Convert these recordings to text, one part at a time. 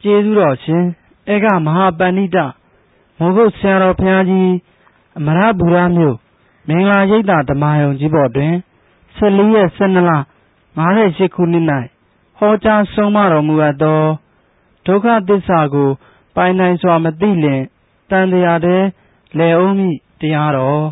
ကျေးဇူးတော်ရှင်ဧကမဟာပဏိတမောဂုတ်ဆရာတော်ဘုရားကြီးအမရပူရမြို့မင်္ဂလာရိပ်သာဓမ္မယုံကြီးဘော်တွင်14 ရက် 12 လ 58 ခုနှစ်၌ဟောကြားဆုံးမတော်မူအပ်သောဒုက္ခသစ္စာကိုပိုင်နိုင်စွာမသိလျင်တန်တရားတည်းလည်အောင်မိတရားတော်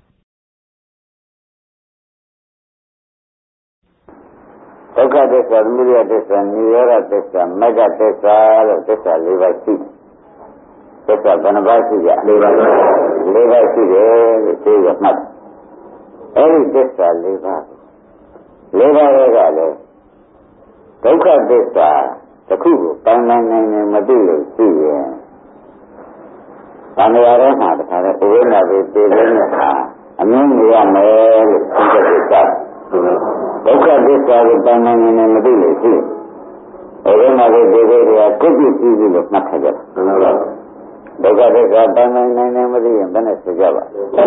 ဒုက္ခသစ္စာသမုဒယသစ္စာနိရောဓသစ္စာမဂ္ဂသစ္စာလို့သစ္စာ၄ပါးရှိသစ္စာဘယ်နှပါးရှိကြ၄ပါးရှိတယ်လို့သိရမှတ်အဲဒီသစ္စာ၄ပါး၄ပါးတွေကလည်းဒုက္ခသစ္စာတစ်ခုကိုပိုင်နိုင်နေမသိလို့ရှိရင်သံဃာတော်မှာတခါတော့ဥဝိနာပဲသိတဲ့ဟာအမြင်မရမယ်လို့သိတဲ့သစ္စာဒုက္ခသစ္စာကိုပိုင်နိုင်နေမသိလို့ရှိရင်ဥဝိနာပဲသိတဲ့ဟာကုသိုလ်ပြုပြီးလို့မှတ်ထားကြတယ်ဒုက္ခသစ္စာပိုင်နိုင်နေမသိရင်ဘယ်နဲ့ဆိုကြပါ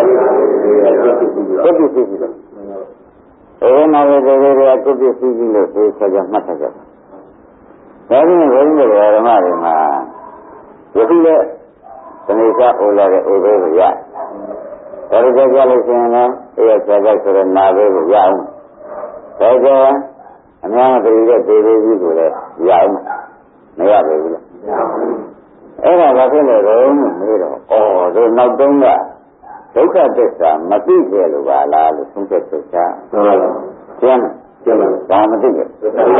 ကုသိုလ်ပြုပြီးလို့ဥဝိနာပဲသိတဲ့ဟာကုသိုလ်ပြုပြီးလို့ဆိုကြမှတ်ထားကြတယ်ဒါဖြင့်ဘုန်းကြီးတို့ဓမ္မတွေမှာယခုလည်းသနေစာအိုလာတဲ့အိုဘဲကိုရဒါကြကြလို့ရှိရင်လည်းအဲ့ရဆရာကဆိုတဲ့နာဘဲကိုရအောင်ဒါကြအများမသိတဲ့ဒေဝကြီးကိုလည်းရအောင်မရပါဘူးလားအဲ့ဒါဘာဖြစ်လဲတော့မေးတော့တို့နောက်တုန်းကဒုက္ခသစ္စာမသိကြလို့ပါလားလို့သုံးချက်ချက်ချဟုတ်ပါဘူးကျမ်းဒါမသိကြဒုက္ခသ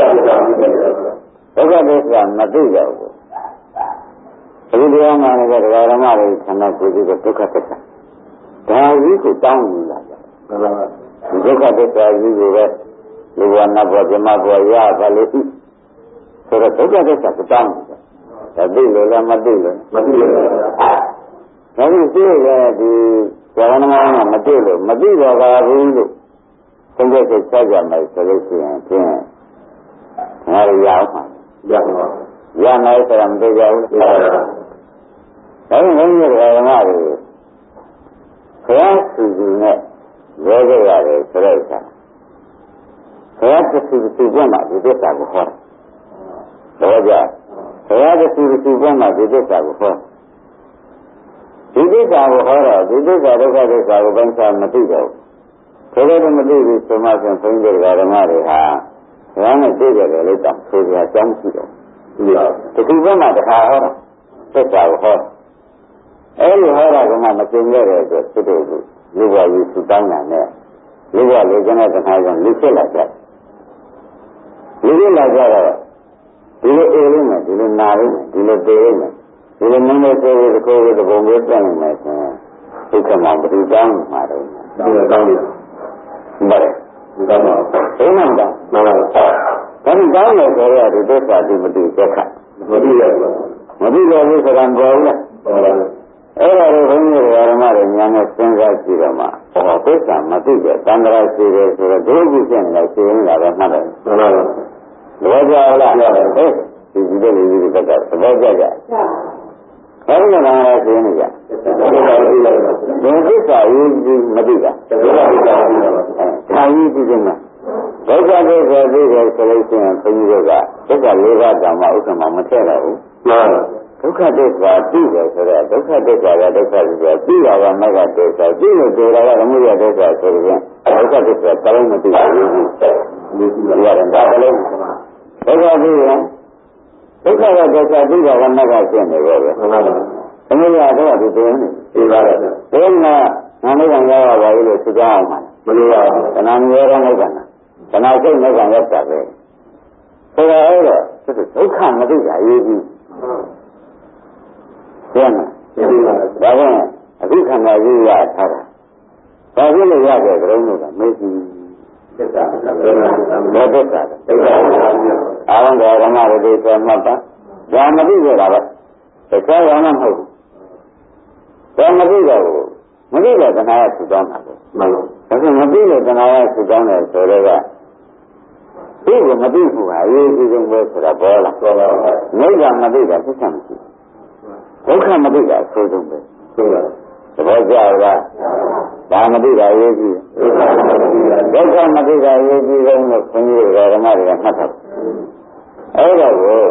စ္စာမသိကြဘူးအခုတရားမှလည်းတရားဓမ္မတွေဆန္ဒကိုကြည့်တဲ့ဒုက္ခသစ္စာဒါကြီးကိုတောင်းနေတာကြဒုက္ခသစ္စာကြီးကိုပဲလူဝနာဘောဇမဘောရပါလို့ဆိုတော့ဒုက္ခသစ္စာကိုတောင်းနေတာဒါသိလို့လားမသိလို့ဒါကြီးသိရဒီဇာဝနာမှာမသိလို့မသိတော့ပါဘူးလို့သုံးချက်ချက်ကြမယ်ဆိုလို့ရှိရင်ဖြင့်ငါရရအောင်ပါရမယ်ဆိုတာမသိကြဘူးဒါကြောင့်ဘုန်းကြီးတို့ဓမ္မတွေဘုရားသူကြီးနဲ့ရောခဲ့ရတယ်ဆိုတဲ့အခါဘုရားသူကြီးကမှဒီသစ္စာကိုဟောတယ်တော့ကြဘုရားသူကြီးကမှဒီသစ္စာကိုဟောဒီသစ္စာကိုဟောတော့ဒီသစ္စာဒုက္ခသစ္စာကိုပိုင်းခြားမသိတော့ဘူးဒါလည်းမသိဘူးဆိုမှဆိုဘုန်းကြီးတို့ဓမ္မတွေဟာဘုရားနဲ့သိကြတယ်လို့တောင်းဆိုကြအကြောင်းရှိတယ်ဒီခုဘက်မှာတခါဟောတာသစ္စာကိုဟောအဲဒီဟောတာကမှမကျင်ရတဲ့အတွက်ဖြစ်တဲ့လူဘဝကြီးသူတောင်းတာနဲ့လူဘဝလေးကျတဲ့တခါကျလူဖြစ်လာကြလူဖြစ်လာကြတော့ဒီလိုအေးလေးနဲ့ဒီလိုနာလေးနဲ့ဒီလိုတေးလေးနဲ့ဒီလိုနည်းနည်းသေးသေးတစ်ခုတစ်ပုံလေးပြနေမယ်ဆိုရင်သိက္ခာမှာဘယ်သူတောင်းမှာတော့တောင်းတယ်ဘာလဲတောင်းတော့ဘယ်မှာတောင်းမှန်ပါဘူးဒါပြီးတောင်းလို့ဆိုရတဲ့သစ္စာတိမတိဒုက္ခမတိရဘူးမတိရဘူးဆိုတာမပေါ်ဘူးလားပေါ်ပါဘူးအဲ့ဒါကိုဘုန်းကြီးဓမ္မတွေဉာဏ်နဲ့စဉ်းစားကြည့်တော့မှသစ္စာမတိတဲ့သံဃာရှိတယ်ဆိုတော့ဒုက္ခဖြစ်နေတယ်ရှင်လာတော့မှတ်တယ်မှန်ပါဘူးဘောကြလားဒီလိုလေးဒီဘက်ကသဘောကျကြဘာလို့လဲလားရှင်နေကြဒီသစ္စာရေးကြီးမတိတာခါရေးကြည့်ကြမှာဒုက္ခသစ္စာသိတယ်ဆိုလို့ရှိရင်ဘုန်းကြီးတို့ကသစ္စာ၄ပါးတောင်မှဥစ္စာမမထည့်တော့ဘူးမှန်ဒုက္ခသစ္စာသိတယ်ဆိုတော့ဒုက္ခသစ္စာကဒုက္ခသစ္စာသိတာကမဂ္ဂသစ္စာသိလို့တွေ့တာကသမုဒယသစ္စာဆိုရင်ဒုက္ခသစ္စာတလုံးမသိဘူးဒီရတယ်ဒါလည်းဒုက္ခသိရင်ဒုက္ခကသစ္စာသိတာကမဂ္ဂရှင်းနေပဲမှန်ပါဘူးသမုဒယတော့ဒီတင်းနေသိပါတယ်ဘယ်မှာငါမိကံရရပါဘူးလို့သိကြအောင်မှာမလို့ပါဘူးတဏှာမျိုးရောမိကံတဏှာစိတ်မိကံရက်တာပဲဆိုတော့အဲ့တော့ဒုက္ခမသိတာရေးကြည့်ကျမ်းဒါကအခုခန္ဓာကြီးရထားတာဘာဖြစ်လို့ရတဲ့ကြုံလို့ကမေ့ကြည့်သစ္စာဘယ်သစ္စာအာရုံတော်ဓမ္မတွေဆိုမှတ်ပါဒါမသိကြတာပဲတခြားဘာမှမဟုတ်ဘူးဒါမသိတော့ဘူးမသိတော့တဏှာကဆူတောင်းတာပဲမှန်ပါဘူးဒါဆိုမသိလို့တဏှာကဆူတောင်းတယ်ဆိုတော့ကဒီကိုမသိဘူးဟာရေးကြည့်ကြပဲဆိုတာပေါ်လာနိဗ္ဗာန်မသိတာသစ္စာမရှိဒုက္ခမသိတာအဆိုးဆုံးပဲဆိုတော့သဘောကျလားဒါမသိတာရေးကြည့်ဒုက္ခမသိတာရေးကြည့်ဆုံးလို့ခွန်ကြီးဓမ္မတွေကမှတ်ထားအဲ့ဒါကိုဒ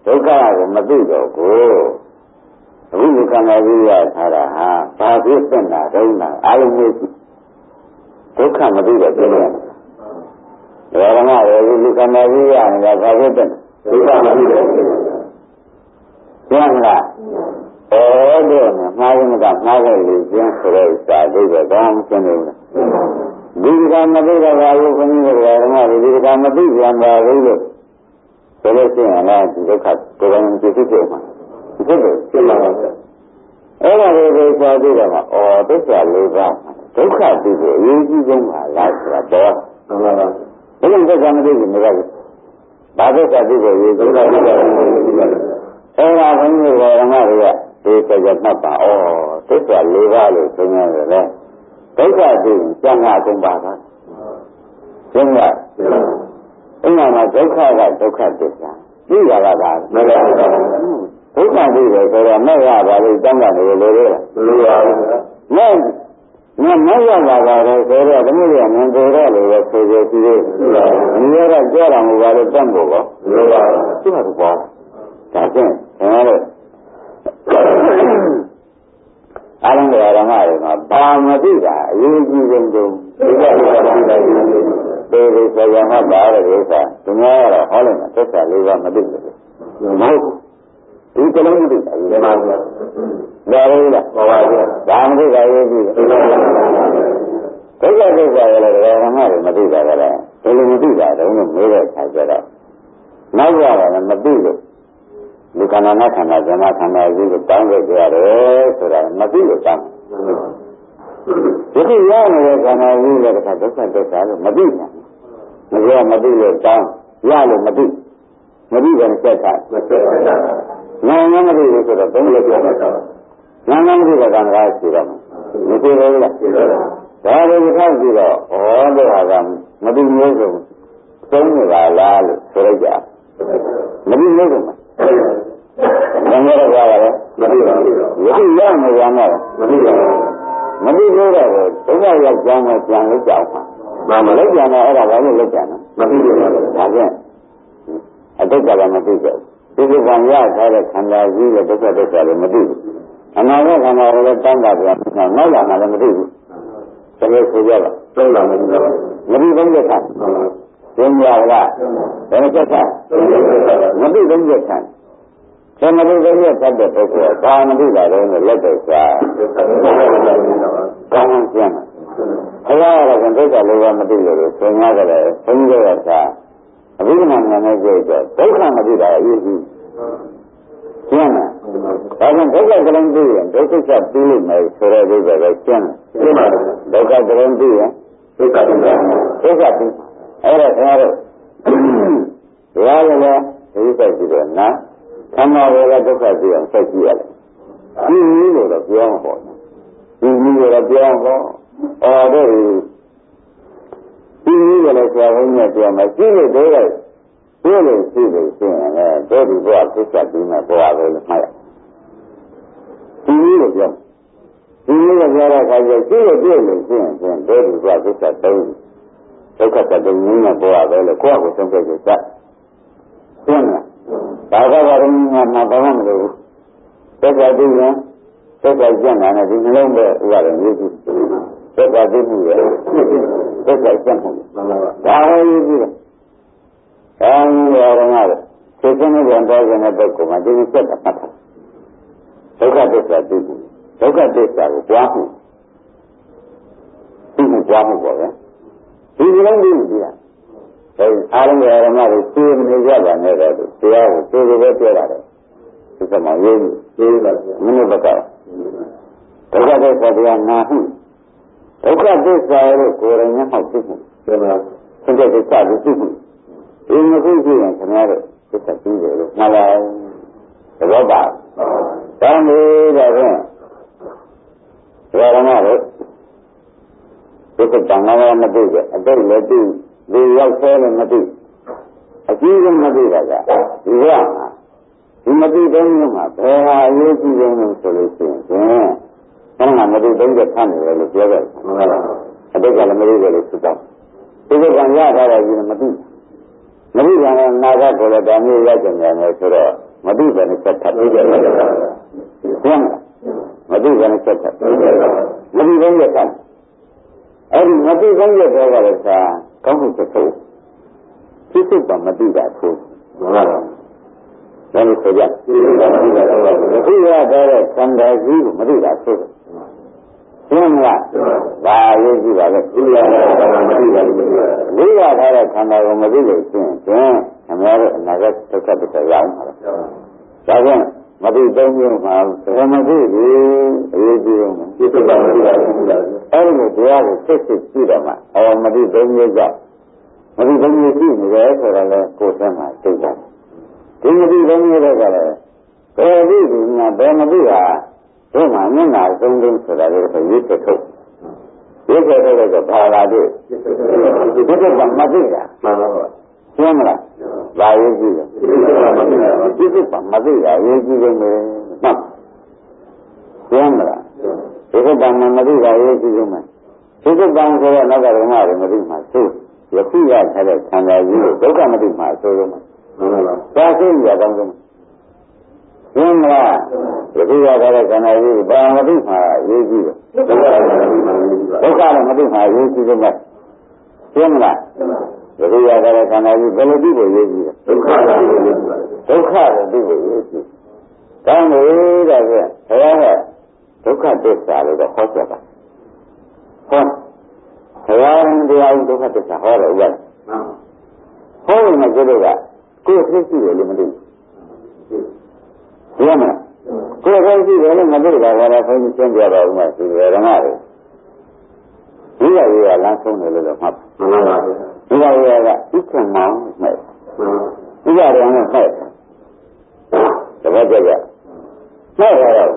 ဒုက္ခကိုမသိတော့ကိုအခုဒီခန္ဓာကြီးရထားတာဟာဘာဖြစ်တဲ့နာဒုက္ခအာရုံမျိုးဒုက္ခမသိတော့ပြင်ရတယ်။ဒါကမှလည်းဒီခန္ဓာကြီးရနေတာဘာဖြစ်တဲ့ဒုက္ခမသိတော့ပြင်ရတယ်။ကျန်လား။တော့မှားရင်ကမှားခဲ့လို့ကျင်းဆိုတဲ့စာဒိဋ္ဌိကောင်းရှင်းနေတယ်။ဒီကမသိတော့ဘာလို့ခင်းနေကြတယ်ဓမ္မဒီကမသိပြန်ပါဘူးလို့ဆိုလို့ရှိရင်လည်းဒီဒုက္ခကိုယ်တိုင်ကြည့်ဖြစ်မှာဖြစ်တယ်ရှင်းပါတော့အဲ့ဒါတွေကိုဆိုပြီးတော့မှသစ္စာ၄ပါးဒုက္ခသိဖို့အရေးကြီးဆုံးပါလားဆိုတာတော့မှန်ပါပါဘယ်လိုဒုက္ခမသိဘူးမဟုတ်ဘူးဘာဒုက္ခသိဖို့အရေးကြီးဒုက္ခသိဖို့အဲ့ဒါဘုန်းကြီးကဓမ္မတွေကဒီစကြမှတ်ပါသစ္စာ၄ပါးလို့ဆိုနေတယ်လေဒုက္ခသိရင်ကျန်တာကုန်ပါလားရှင်းလားအဲ့ဒါမှာဒုက္ခကဒုက္ခသစ္စာသိရတာကမရဘူးဒုက္ခသိတယ်ဆိုတော့မဲ့ရပါလို့တောင်းတာလည်းလိုသေးလားမလိုပါဘူးမဲ့ရပါပါတော့ဆိုတော့ဒီလိုရမြင်ပေါ်တော့လို့ဆိုကြစီသေးဒီရကကြောက်တာမဟုတ်ပါလို့တတ်ဖို့ကောမလိုပါဘူးသူ့ဟာသူပေါ်ဒါဖြင့်ခင်ဗျားတို့အားလုံးဓမ္မတွေမှာဘာမသိတာအရေးကြီးဆုံးတုန်းဒီကနေ့သိတာဒီဆိုရမှာပါတဲ့ဥစ္စာဒီများကတော့ဟောလိုက်မှာသစ္စာ၄ပါးမသိဘူးမဟုတ်ဘူးဒီကလုံးမသိတာဒီမှာပြောဒါလေးလားဟောပါဗျာဒါမသိတာရေးကြည့်ဒုက္ခသစ္စာလည်းဓမ္မတွေမသိတာကလည်းဘယ်လိုမသိတာတုန်းလို့မေးတဲ့အခါကျတော့နောက်ရတာလည်းမသိလို့ဒီခန္ဓာနဲ့ခန္ဓာဇမခန္ဓာကြီးကိုတောင်းခဲ့ကြရတယ်ဆိုတာမသိလို့တောင်းဒီလိုရနေတဲ့ခန္ဓာကြီးလည်းတစ်ခါဒုက္ခသစ္စာလို့မသိဘူးမပြောမသိလို့တောင်းရလို့မသိတယ်စက်တာငါငါမသိဘူးဆိုတော့ဘယ်လိုပြောမှာတော့ငါငါမသိတဲ့ကံကားရှိတော့မသိဘူးလားဒါတွေထောက်ကြည့်တော့တို့ဟာကမသိမျိုးဆိုသုံးနေပါလားလို့ဆိုလိုက်ကြမသိမျိုးဆိုမှာငါလည်းကြားရတယ်မသိပါဘူးယခုရမယ်ရမယ်မသိပါဘူးမသိလို့တော့ဒုက္ခရောက်ကြောင်းနဲ့ပြန်လို့ကြောက်မှာမလိုက်ကြနဲ့အဲ့ဒါဘာလို့လိုက်ကြလဲမသိဘူးဒါဖြင့်အတိတ်ကလည်းမသိကြဘူးဒီကံရထားတဲ့ခန္ဓာကြီးရဲ့ဒုက္ခသစ္စာလည်းမသိဘူးအနာဂတ်ခန္ဓာလည်းတောင်းတာပြန်နောက်လာမှလည်းမသိဘူးဒါလို့ဆိုကြပါသုံးလာမသိဘူးမသိဘုံချက်ခံသင်္ကြန်ကဘယ်ချက်ခံမသိဘုံချက်ခံသမဏေကိုရတတ်တဲ့ပုဂ္ဂိုလ်ဘာမသိတာလဲလက်တော့စားကောင်းကျမ်းဘုရားရတဲ့ဒုက္ခလေးပါမသိလို့ဆင်ရကြတယ်ဘုန်းကြီးကသာအဘိဓမ္မာဉာဏ်နဲ့ကြည့်တော့ဒုက္ခမသိတာအရေးကြီးကျမ်းတယ်ဒါကြောင့်ဒုက္ခကလုံးသိရင်ဒုက္ခချက်ပြီးလိမ့်မယ်ဆိုတဲ့ဒုက္ခပဲကျမ်းတယ်ဒုက္ခကလုံးသိရင်ဒုက္ခပြီးအဲ့ဒါခင်ဗျားတို့ဘုရားလည်းဒီစိတ်ကြည့်တယ်နော်ခန္ဓာဝေဒဒုက္ခသိအောင်ဆက်ကြည့်ရတယ်။ဒီနည်းလို့တော့ပြောမှာပေါ့။ဒီနည်းလို့တော့ပြောမှာ။တို့ဒီနည်းကလည်းဆရာဘုန်းကြီးကပြောမှာကြည့်လို့တို့လိုက်တွေ့လို့ရှိလို့ရှိရင်လည်းတို့ဒီဘဝသစ္စာပြီးမှဘဝပဲလို့မှတ်ရ။ဒီနည်းလို့ပြော။ဒီနည်းကပြောတဲ့အခါကျကြည့်လို့တွေ့လို့ရှိရင်တို့ဒီဘဝသစ္စာသုံးဒုက္ခတည်းနည်းနဲ့ဘဝပဲလို့ကိုယ့်ကိုယ်ဆုံးဖြတ်ကြတာ။ရှင်းလား။ဒါကဘာလို့မှဘာမှမလုပ်ဘူး။သက်သာသိရင်သက်သာကျင့်တာနဲ့ဒီနှလုံးပဲဥပါဒ်ရေးကြည့်။သက်သာသိမှုရဲ့သက်သာကျင့်မှု။ဒါပဲရေးကြည့်တယ်။အဲဒီရောငါ့ကိုသိချင်းနဲ့ပြောနေတဲ့ပုဂ္ဂိုလ်မှာဒီစက်တာမှတ်တာ။ဒုက္ခသစ္စာသိမှုဒုက္ခသစ္စာကိုကြွားမှုသိမှုကြွားမှုပေါ့ဗျာ။ဒီလိုမျိုးကြည့်ရအားလုံးရဲ့ဓမ္မတွေသိနေကြပါနဲ့တော့တရားကိုသိတယ်ပဲပြောတာတယ်ဒီကမှရေးရေးပါမနုဘကဒုက္ခသစ္စာတရားနာဟုဒုက္ခသစ္စာရဲ့ကိုယ်ရင်းမှောက်သိမှုဒီမှာသင်္ကြန်သစ္စာကိုသိမှုဒီနှစ်ခုရှိရင်ခင်ဗျားတို့သစ္စာသိတယ်လို့မှတ်လိုက်သဘောပါဒါမျိုးတော့ဖြင့်ဓမ္မတို့ဒီကတန်ခါမသိကြအတိတ်လည်းသိဒီရောက်ဆဲလည်းမသိအကြီးဆုံးမသိတာကဒီကဒီမသိတဲ့မျိုးမှာဘယ်ဟာအရေးကြီးဆုံးလဲဆိုလို့ရှိရင်ဘယ်မှာမသိတဲ့ဖတ်နေတယ်လို့ပြောတယ်အတိတ်ကလည်းမသိတယ်လို့ဆိုတော့ဒီကံရထားတယ်ကြီးမသိတာလည်းနာဂတ်ကိုလည်းဒါမျိုးရကြတယ်ဆိုတော့မသိဘဲနဲ့ချက်ထပ်သိကြတယ်။ဟုတ်မသိဘဲနဲ့ချက်ထပ်မသိဘဲနဲ့ချက်အဲ့ဒီမသိဘဲနဲ့တော့ကလည်းသာကောင်းမှုတစ်ခုဖြစ်ဖြစ်ပါမသိတာဆိုဟုတ်လား။ဒါလို့ဆိုကြအခုရတဲ့သံဃာကြီးကိုမသိတာဆိုရှင်းမလားဒါရေးကြည့်ပါလေဒီရတဲ့ခန္ဓာမသိပါဘူးဒီရထားတဲ့ခန္ဓာကိုမသိလို့ရှင်းရင်အများရဲ့အနာဂတ်ဒုက္ခတစ်ချက်ရောက်မှာဒါကြောင့်မသိသုံးမျိုးမှာဘယ်မသိဘူးအရေးကြီးအောင်ပြစ်ပါမသိပါဘူးအဲ့ဒီလိုတရားကိုစစ်စစ်ကြည့်တော့မှမသိသုံးမျိုးကြောင့်မသိသုံးမျိုးရှိနေတယ်ဆိုတော့လေကိုယ်ဆက်မှာသိကြတယ်ဒီမသိသုံးမျိုးတွေကလည်းဘယ်သိဘူးညာဘယ်မသိတာဒီမှာမျက်နှာသုံးသုံးဆိုတာလည်းဆိုရေးချက်ထုတ်ရေးချက်ထုတ်တော့ဘာလာတွေ့ဒီကမသိတာမှန်ပါပါရှင်းမလားဘာရေးကြည့်လဲဒီကမသိတာရေးကြည့်လို့မယ်မှတ်ရှင်းမလားဒီကမသိတာရေးကြည့်လို့မယ်ဒီကဆိုတော့နောက်ကဓမ္မတွေမသိမှသိယခုရထားတဲ့ခန္ဓာကြီးကိုဒုက္ခမသိမှဆိုလို့မှန်ပါပါဒါသိရကောင်းဆုံးရှင်းမလားယခုရထားတဲ့ခန္ဓာကြီးဘာမသိမှရေးကြည့်တယ်ဒုက္ခလည်းမသိမှရေးကြည့်လို့မှရှင်းမလားယခုရထားတဲ့ခန္ဓာကြီးဘယ်လိုသိဖို့ရေးကြည့်လဲဒုက္ခကိုသိဖို့ရေးကြည့်ကောင်းပြီဒါဖြင့်ဘုရားကဒုက္ခသစ္စာလို့တော့ဟောပြတာဟောဘုရားတရားဒုက္ခသစ္စာဟောတယ်ဥပဒေဟောရင်ကျတော့ကိုယ်သိရှိတယ်လို့မသိဘူးဘယ်မှာကိုယ်သိရှိတယ်လို့မသိတာကလည်းဘုန်းကြီးရှင်းပြတော့ဥမာရှိတယ်ဓမ္မတွေဒီရည်ရလမ်းဆုံးတယ်လို့တော့မှတ်မှန်ပါဘူးဒီရည်ရကဥက္ကမောင်းမဲ့ဒီရည်ရနဲ့မဲ့တပတ်ကြကြမဲ့ရတော့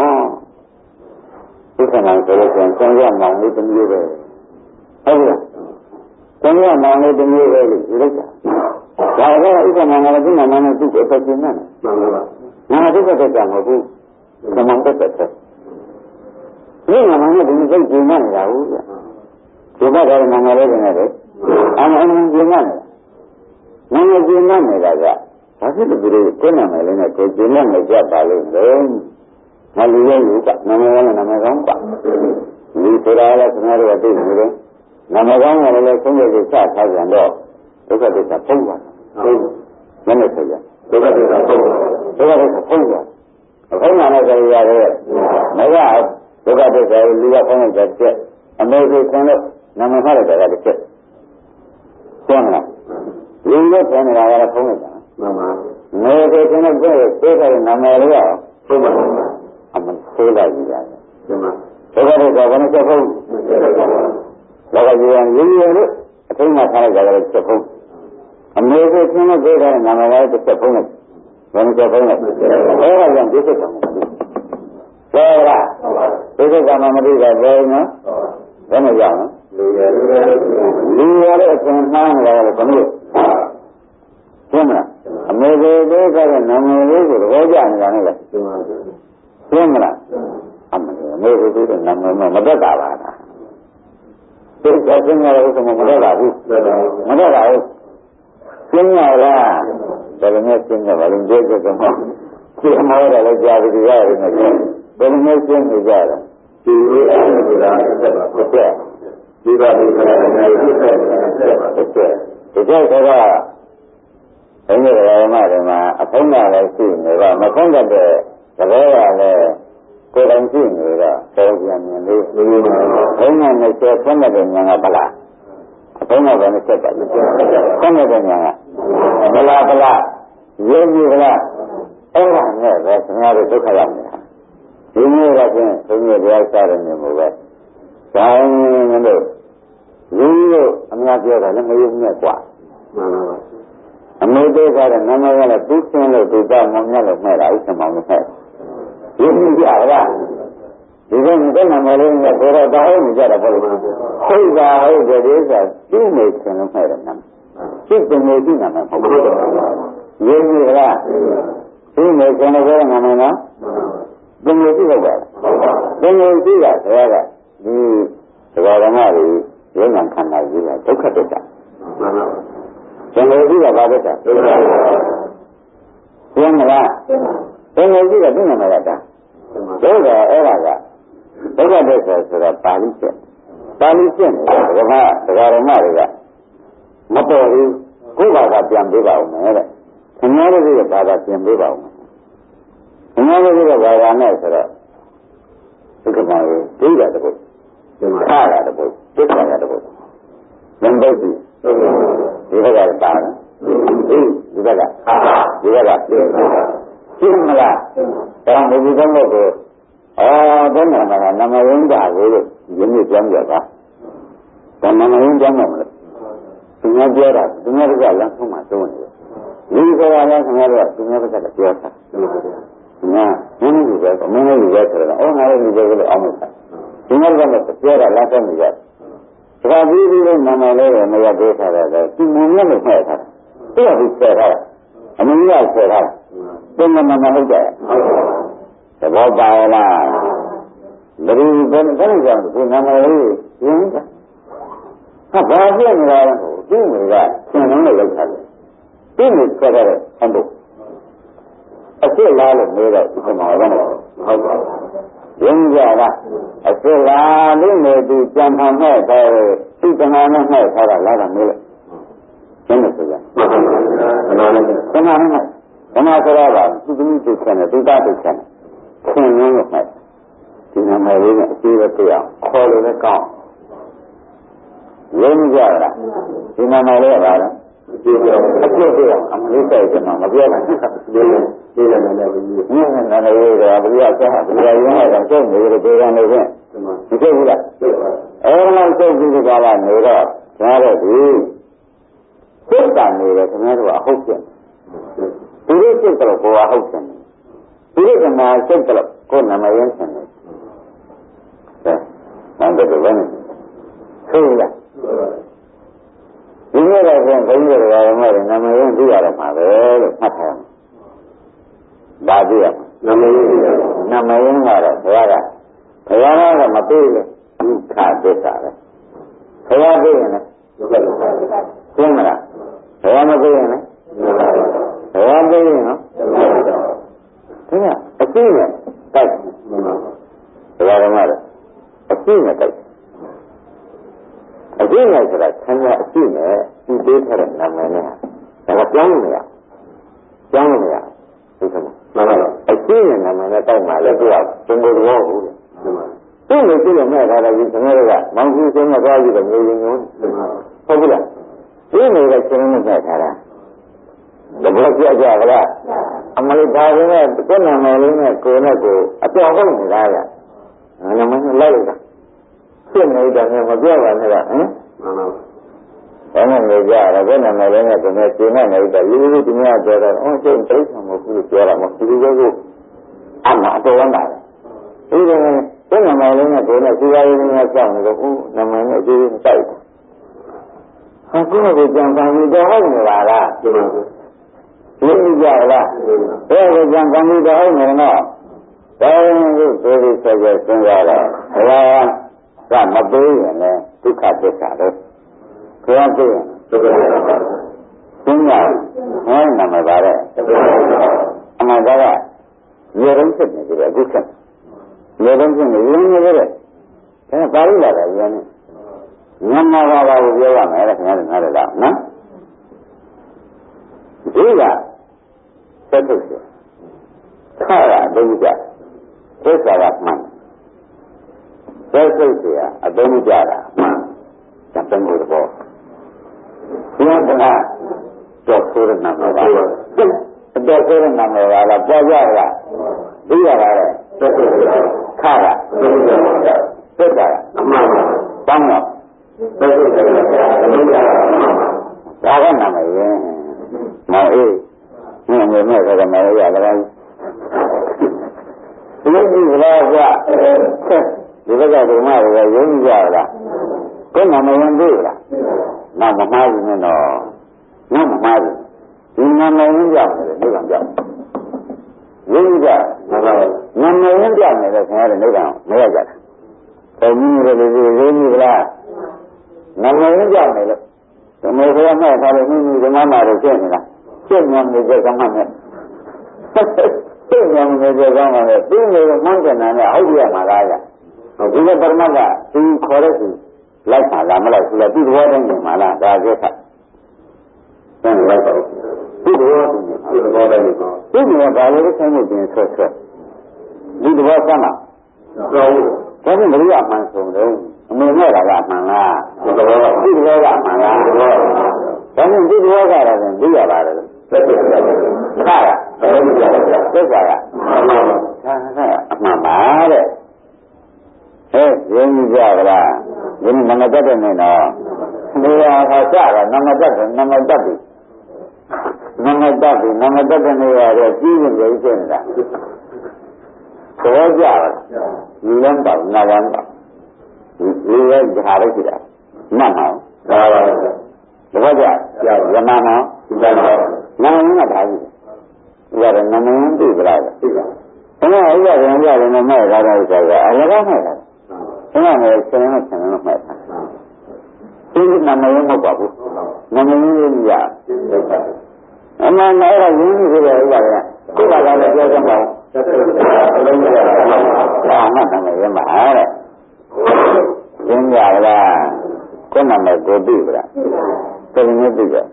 ဥက္ကမောင်းဆိုလို့ကျန်ဆံရမောင်းလေးတစ်မျိုးပဲဟုတ်ကဲ့ဆံရမောင်းလေးတစ်မျိုးပဲလို့ဒီလိုက်တာဒါကဥက္ကမောင်းကလည်းဒီမှာမှန်းသူ့ကိုအသက်ရှင်နေတယ်မှန်ပါပါငါဒုက္ခသက်သာမဟုတ်ဘူးကမောင်းသက်သက်ဒီမှာမှန်းဒီစိတ်ကျဉ်းနေတာဟုတ်ကဲ့ဒီဘက်ကမှန်းလေးတွေနဲ့လေအမှန်ကျဉ်းနေတာငါကျဉ်းနေတာကဘာဖြစ်လို့ဒီလိုကိုယ်နာမည်လေးနဲ့ကိုယ်ကျဉ်းနေကြပါလိမ့်မယ်ငါလူရဲ့လူကနာမည်ကောင်းနာမည်ကောင်းပါဒီဆိုတာလည်းခင်ဗျားတို့ကသိနေတယ်နာမည်ကောင်းကလည်းဆုံးဖြတ်ချက်ချထားကြတော့ဒုက္ခသစ္စာပုံပါဟုတ်မနဲ့ဆိုကြဒုက္ခသစ္စာပုံပါဒုက္ခသစ္စာပုံပါအဖုံးနာနဲ့ဆိုရတယ်မရဒုက္ခသစ္စာကိုလူကဖုံးလိုက်တဲ့ချက်အမေကိုဆင်းလို့နာမည်ထားလိုက်တာကတစ်ချက်ရှင်းမလားလူရဲ့ဆင်းနေတာကလည်းဖုံးလိုက်တာမှန်ပါမေကိုဆင်းလို့ကိုယ်တဲ့နာမည်လေးကဖုံးပါအမှန်ဆိုးလိုက်ကြတယ်ရှင်းမလားဒုက္ခသစ္စာကလည်းချက်ဖုံးလောကကြီးကရင်းရလို့အထိမ်းမှထားလိုက်တာကလည်းချက်ဖုံးအမေကိုဆင်းလို့ကိုယ်တဲ့နာမည်လေးတစ်ချက်ဖုံးလိုက်ဘယ်လိုချက်ဖုံးလဲအဲ့ဒါကြောင့်ဒီစိတ်ကမသိဘူးဟုတ်လားဒီစိတ်ကမှမသိတာဘယ်နော်ဘယ်နဲ့ကြောင့်လူရတဲ့အချိန်မှန်းလာတယ်ဘယ်လိုရှင်းမလားအမေကိုသေးတဲ့နာမည်လေးကိုသဘောကျနေတာနဲ့လေရှင်းမလားအမေကိုသေးတဲ့နာမည်မတတ်တာပါလားဒီကရှင်းရတဲ့ဥစ္စာမတတ်တာဘူးမတတ်တာဘူးရှင်းရလားဘယ်လိုနဲ့ရှင်းရပါလဲဒီကမှရှင်းမောတယ်လည်းကြားပြီးရတယ်နဲ့ဘယ်လိုနဲ့ရှင်းနေကြတာဒီလိုအဲ့ဒါဆက်ပါဆက်ဒီပါဒီကနေ့ဆက်ပါဆက်ဒီကြောင့်တော့ဘုရားဓမ္မတွေမှာအဖုံးကလည်းရှိနေတော့မဖုံးတဲ့သဘောကလည်းကိုယ်တိုင်ရှိနေတော့တော်ပြန်မြင်လို့ဘုန်းကနဲ့ဆက်ဖုံးတဲ့ဉာဏ်ကဗလားအဖုံးကလည်းဆက်ပါလို့ဖုံးတဲ့ဉာဏ်ကဗလားရုပ်ကြီးဗလားအဲ့ဒါနဲ့ပဲခင်ဗျားတို့ဒုက္ခရောက်နေတာဒီမျိုးကချင်းဘုန်းကြီးတရားစားတဲ့မျိုးပဲဒါင်းလို့လူတို့အများပြောတာလည်းမယုံနဲ့กว่าအမေတို့ကလည်းနာမည်ကလည်းသူ့ဆင်းလို့သူကမမြတ်လို့မဲ့တာဥစ္စာမောင်လို့မဲ့ဒီလိုကြလားဒီကနေ့နာမည်လေးကဘယ်တော့တာဟုတ်နေကြတာပေါ့လို့ဟုတ်ပါဟုတ်တယ်ဒီကသူ့နေဆင်းလို့မဲ့တယ်နာမည်သူ့တင်နေသူ့နာမည်ဟုတ်ဘူးရင်းပြီလားသူ့နေဆင်းလို့ပဲနာမည်နော်တင်နေသူ့ဟုတ်ပါလားတင်နေသူ့ကဘယ်ကဒီသဘောဓမ္မတွေဉာဏ်ခန္ဓာကြီးကဒုက္ခတစ္ဆာမှန်ပါသင်္ကေတကဘာသက်တာရှသိမလားသိနေကြည့်တော့သိနေမှာလားဒါဒုက္ခအဲ့ဒါကဒုက္ခသစ္စာဆိုတာပါဠိကျက်ပါဠိကျက်နေတာဓမ္မတွေကမပေါ်ဘူးကိုယ့်ဘာသာပြန်ပေးပါဦးမယ်တဲ့ခင်ဗျားတို့ရဲ့ဘာသာပြန်ပေးပါဦးမယ်ခင်ဗျားတို့ရဲ့ဘာသာနဲ့ဆိုတော့ဒုက္ခမှာဒိဋ္ဌာတပုတ်ခါရတပုတ်ဒုက္ခရတပုတ်ဉာဏ်ပုတ်ဒီဘက်ကပါလားဒီဘက်ကရှင်းမလားဒါမှမဟုတ်တော့ကိုဘယ်နဲ့မှနမယင်းတာကိုလို့ယင်းနေပြောင်းကြတာဒါနမယင်းပြောင်းမှာမလို့သူများပြောတာသူများကလမ်းဆုံးမှာသုံးနေတယ်ဒီဆိုတာလည်းခင်ဗျားတို့ကသူများကပြောတာညာမင်းကြီးပဲမင်းကြီးပဲဆိုတော့ငါလည်းဒီလိုလို့အောင်မှာသူများကလည်းပြောတာလမ်းဆုံးနေကြဒါပြီးပြီးလို့နာမည်လေးကိုမရသေးတာတော့ဒီမင်းနဲ့မှဲ့ထားတာသူကဒီဆယ်ထားတာအမင်းကဆယ်ထားတာသူမမဟုတ်ကြသဘောပါလားဘယ်လိုကြောင့်ဒီနာမည်လေးရင်းတာဟာဘာဖြစ်နေလဲဒီငွေကသင်လုံးနဲ့လောက်ထားတယ်ဒီငွေဆက်ရတဲ့အဖို့အစ်စ်လားလို့ပြောတော့ဒီမှာတော့ဟုတ်ပါဘူးရင်းကြလားအစ်စ်လားလို့နေသူကြံဖန်မဲ့တယ်သူတဏှာနဲ့မဲ့ထားတာလားတော့မေးလို့ရှင်းလို့ဆိုကြတဏှာနဲ့ဆိုတော့သူသမီးသူခံတယ်သူသားသူခံတယ်ခင်ရင်းလို့မဲ့ဒီနာမည်လေးနဲ့အကျိုးပဲပြအောင်ခေါ်လို့လည်းကောင်းရင်းကြလားဒီနာမည်လေးကပါလားအကျိုးပြအောင်အမလေးတိုက်ကြမှာမပြောနိုင်ဘူးဒီလိုနဲ့လည်းဒီနာမည်လေးကဘယ်လိုဆက်ဟာဘယ်လိုရင်းလိုက်တော့ကျုပ်နေလို့ပြောနေတယ်ဒီကိစ္စလားအဲ့လိုကျုပ်ဒီကလာနေတော့ကြားတော့ဒီစိတ်ကနေတယ်ခင်ဗျားတို့ကအဟုတ်ပြန်ဒီလိုစိတ်ကတော့ကိုယ်ကဟုတ်ပြန်ဒီလိုကမှစိတ်ကတော့ကိုယ်နာမည်ရင်းပြန်တယ်နာမည်တော့ဘယ်နဲ့ဆိုလားဒီနေ့တော့ဘုန်းကြီးတွေကနာမည်ရင်းသိရတော့မှာပဲလို့မှတ်ထားတယ်ဒါသိရနာမည်ရင်းကတော့ဘုရားကမပေးလေဒုက္ခသစ္စာပဲဘုရားပေးရင်လည်းရှင်းမလားဘုရားမပေးရင်လည်းဘုရားပေးရင်နော်ဒီကအကျိနဲ့တိုက်ဘုရားကလည်းအကျိနဲ့တိုက်အကျိနဲ့ဆိုတာဆံရအကျိနဲ့ဒီပေးထားတဲ့နာမည်နဲ့ဒါကပြောင်းလို့မရဒီကမှာအကျိနဲ့နာမည်နဲ့တိုက်မှလည်းသူကသင်္ဘောတော်ဟုတ်တယ်သူ့ကိုကြည့်ရမဲ့ဒါလည်းဒီခင်ဗျားတို့ကမောင်ကြီးစင်းနဲ့သွားကြည့်တော့မျိုးရင်းမျိုးဟုတ်ဘူးလားဒီလိုပဲရှင်းနေကြတာတဘောကြကြကလားအမလေးဒါကလည်းကိုယ်နာမည်လေးနဲ့ကိုယ်နဲ့ကိုအတော်ဟုတ်နေတာကနာမည်နဲ့လိုက်လိုက်တာဖြစ်နေတာနဲ့မပြောပါနဲ့လားဟမ်ဘာမှမကြရဘူးနာမည်လေးနဲ့ကိုယ်နဲ့ရှင်းနေနေတာရိုးရိုးဒီများပြောတော့ကျုပ်တိတ်ဆံမဟုတ်ဘူးပြောတာမဟုတ်ဘူးဒီလိုကိုအမှအတော်ဝမ်းတာဒီလိုကိုယ်နာမည်လေးနဲ့ကိုယ်နဲ့စီးပွားရေးနဲ့ကြောက်နေတော့နာမည်နဲ့အကျိုးနဲ့တိုက်တယ်ဟာကိုယ်ကကြံပါပြီးတော့ဟုတ်နေပါလားဒီလိုကြလားဘယ်ကိုကြံပါပြီးတော့ဟုတ်နေတော့ဘယ်လိုဆိုပြီးဆက်ရစဉ်းစားတော့ဘုရားကမပေးရင်လည်းဒုက္ခသစ္စာပဲဘုရားပေးရင်ဒုက္ခသစ္စာစဉ်းစားဟောနာမည်ပါတဲ့အမှန်တရားရေရုံးဖြစ်နေတယ်အခုဆက်ရေရုံးဖြစ်နေရင်းနေတယ်ဒါပါဠိလာတယ်ရင်းနေမြန်မာဘာသာကိုပြောရမယ်လေခင်ဗျားတို့နားလည်လားနော်ဒီကသက်ထုတ်တယ်ခါရဒုက္ခသစ္စာကမှန်သက်ထုတ်เสียအသုံးကြတာမှန်တပင်းကိုတော့ဘုရားကတော့ဆိုရနာမည်ပါတော့ဆိုရနာမည်ပါလားပေါ်ကြလားသိရပါလေခါရသစ္စာကအမှန်ပါတောင်းတော့ဒါကနာမည်ရင်မောင်အေးမြင်မြင်နဲ့ကမယ်ရတာဒီလိုဒီလိုကဒီဘက်ကဓမ္မတွေကယုံကြလားကိုယ်နာမည်ရင်သိလားနောက်မမှားဘူးနဲ့တော့နောက်မမှားဘူးဒီနာမည်ရင်ကြောက်တယ်နိဗ္ဗာန်ကြောက်ယုံကြနာမည်ရင်ကြောက်နေတယ်ခင်ဗျားတို့နိဗ္ဗာန်မရကြတာဘယ်နည်းလဲဒီယုံကြလားနာမည်ကြောက်နေလို့ဓမ္မဘုရားမဲ့ထားလို့မိမိဓမ္မမှာတော့ဖြစ်နေတာဖြစ်နေနေကြကမှနဲ့သိဉာဏ်နဲ့ကြောကောင်းပါလေသိနေတော့မှန်းတယ်နာနဲ့ဟုတ်ပြရမှာလားဒီကပရမတ်ကသူခေါ်တဲ့သူလိုက်ပါလားမလိုက်ဘူးလားသူ့ဘောတိုင်းနေမှာလားဒါကျက်ဆက်တန်းလိုက်ပါသူ့ဘောတိုင်းနေသူ့ဘောတိုင်းနေဘာလို့ဆိုင်နေတင်ဆွတ်ဒီဘောစမ်းမှာဟုတ်ဒါနဲ့ဘယ်လိုအမှန်ဆုံးလဲအမေနဲ့လာကအမှန်လားဒီဘောကမှန်လားဒါနဲ့ဒီဘောကလည်းသိရပါတယ်သက်သာကသက်သာကအမှန်ပါတဲ့ဟဲ့ရင်းကြကြလားဒီနမတတ်တဲ့နဲ့တော့နေရာခါစတာနမတတ်တယ်နမတတ်ပြီနမတတ်တဲ့နေရာတော့ကြီးရင်ကြီးဖြစ်နေတာခေါ်ကြပါဒီလမ်းတော့နာလမ်းတော့ဒီရဲ့ဓာတ်လိုက်ကြတာမှန်ပါဒါပါတော့ကြရမနာဒီကတော့နာမည်ကဒါကြီးရတယ်နာမည်သိကြလားသိပါဘယ်လိုရတယ်နဲ့မဲ့ကားတာဆိုတာအလကားမဲ့တာဘယ်နဲ့ဆင်းရဲဆင်းရဲမဲ့တာဒီနာမည်မဟုတ်ပါဘူးနာမည်ကြီးရအမှန်တော့ရင်းကြီးဆိုတဲ့ဥပါဒကကိုယ်ကလည်းပြောကြမှာအလုံးရတာမှတ်တယ်ရမှာတဲ့သင်ကြလားကိုယ်နာမည်ကိုသိပါလားသိနေသိကြ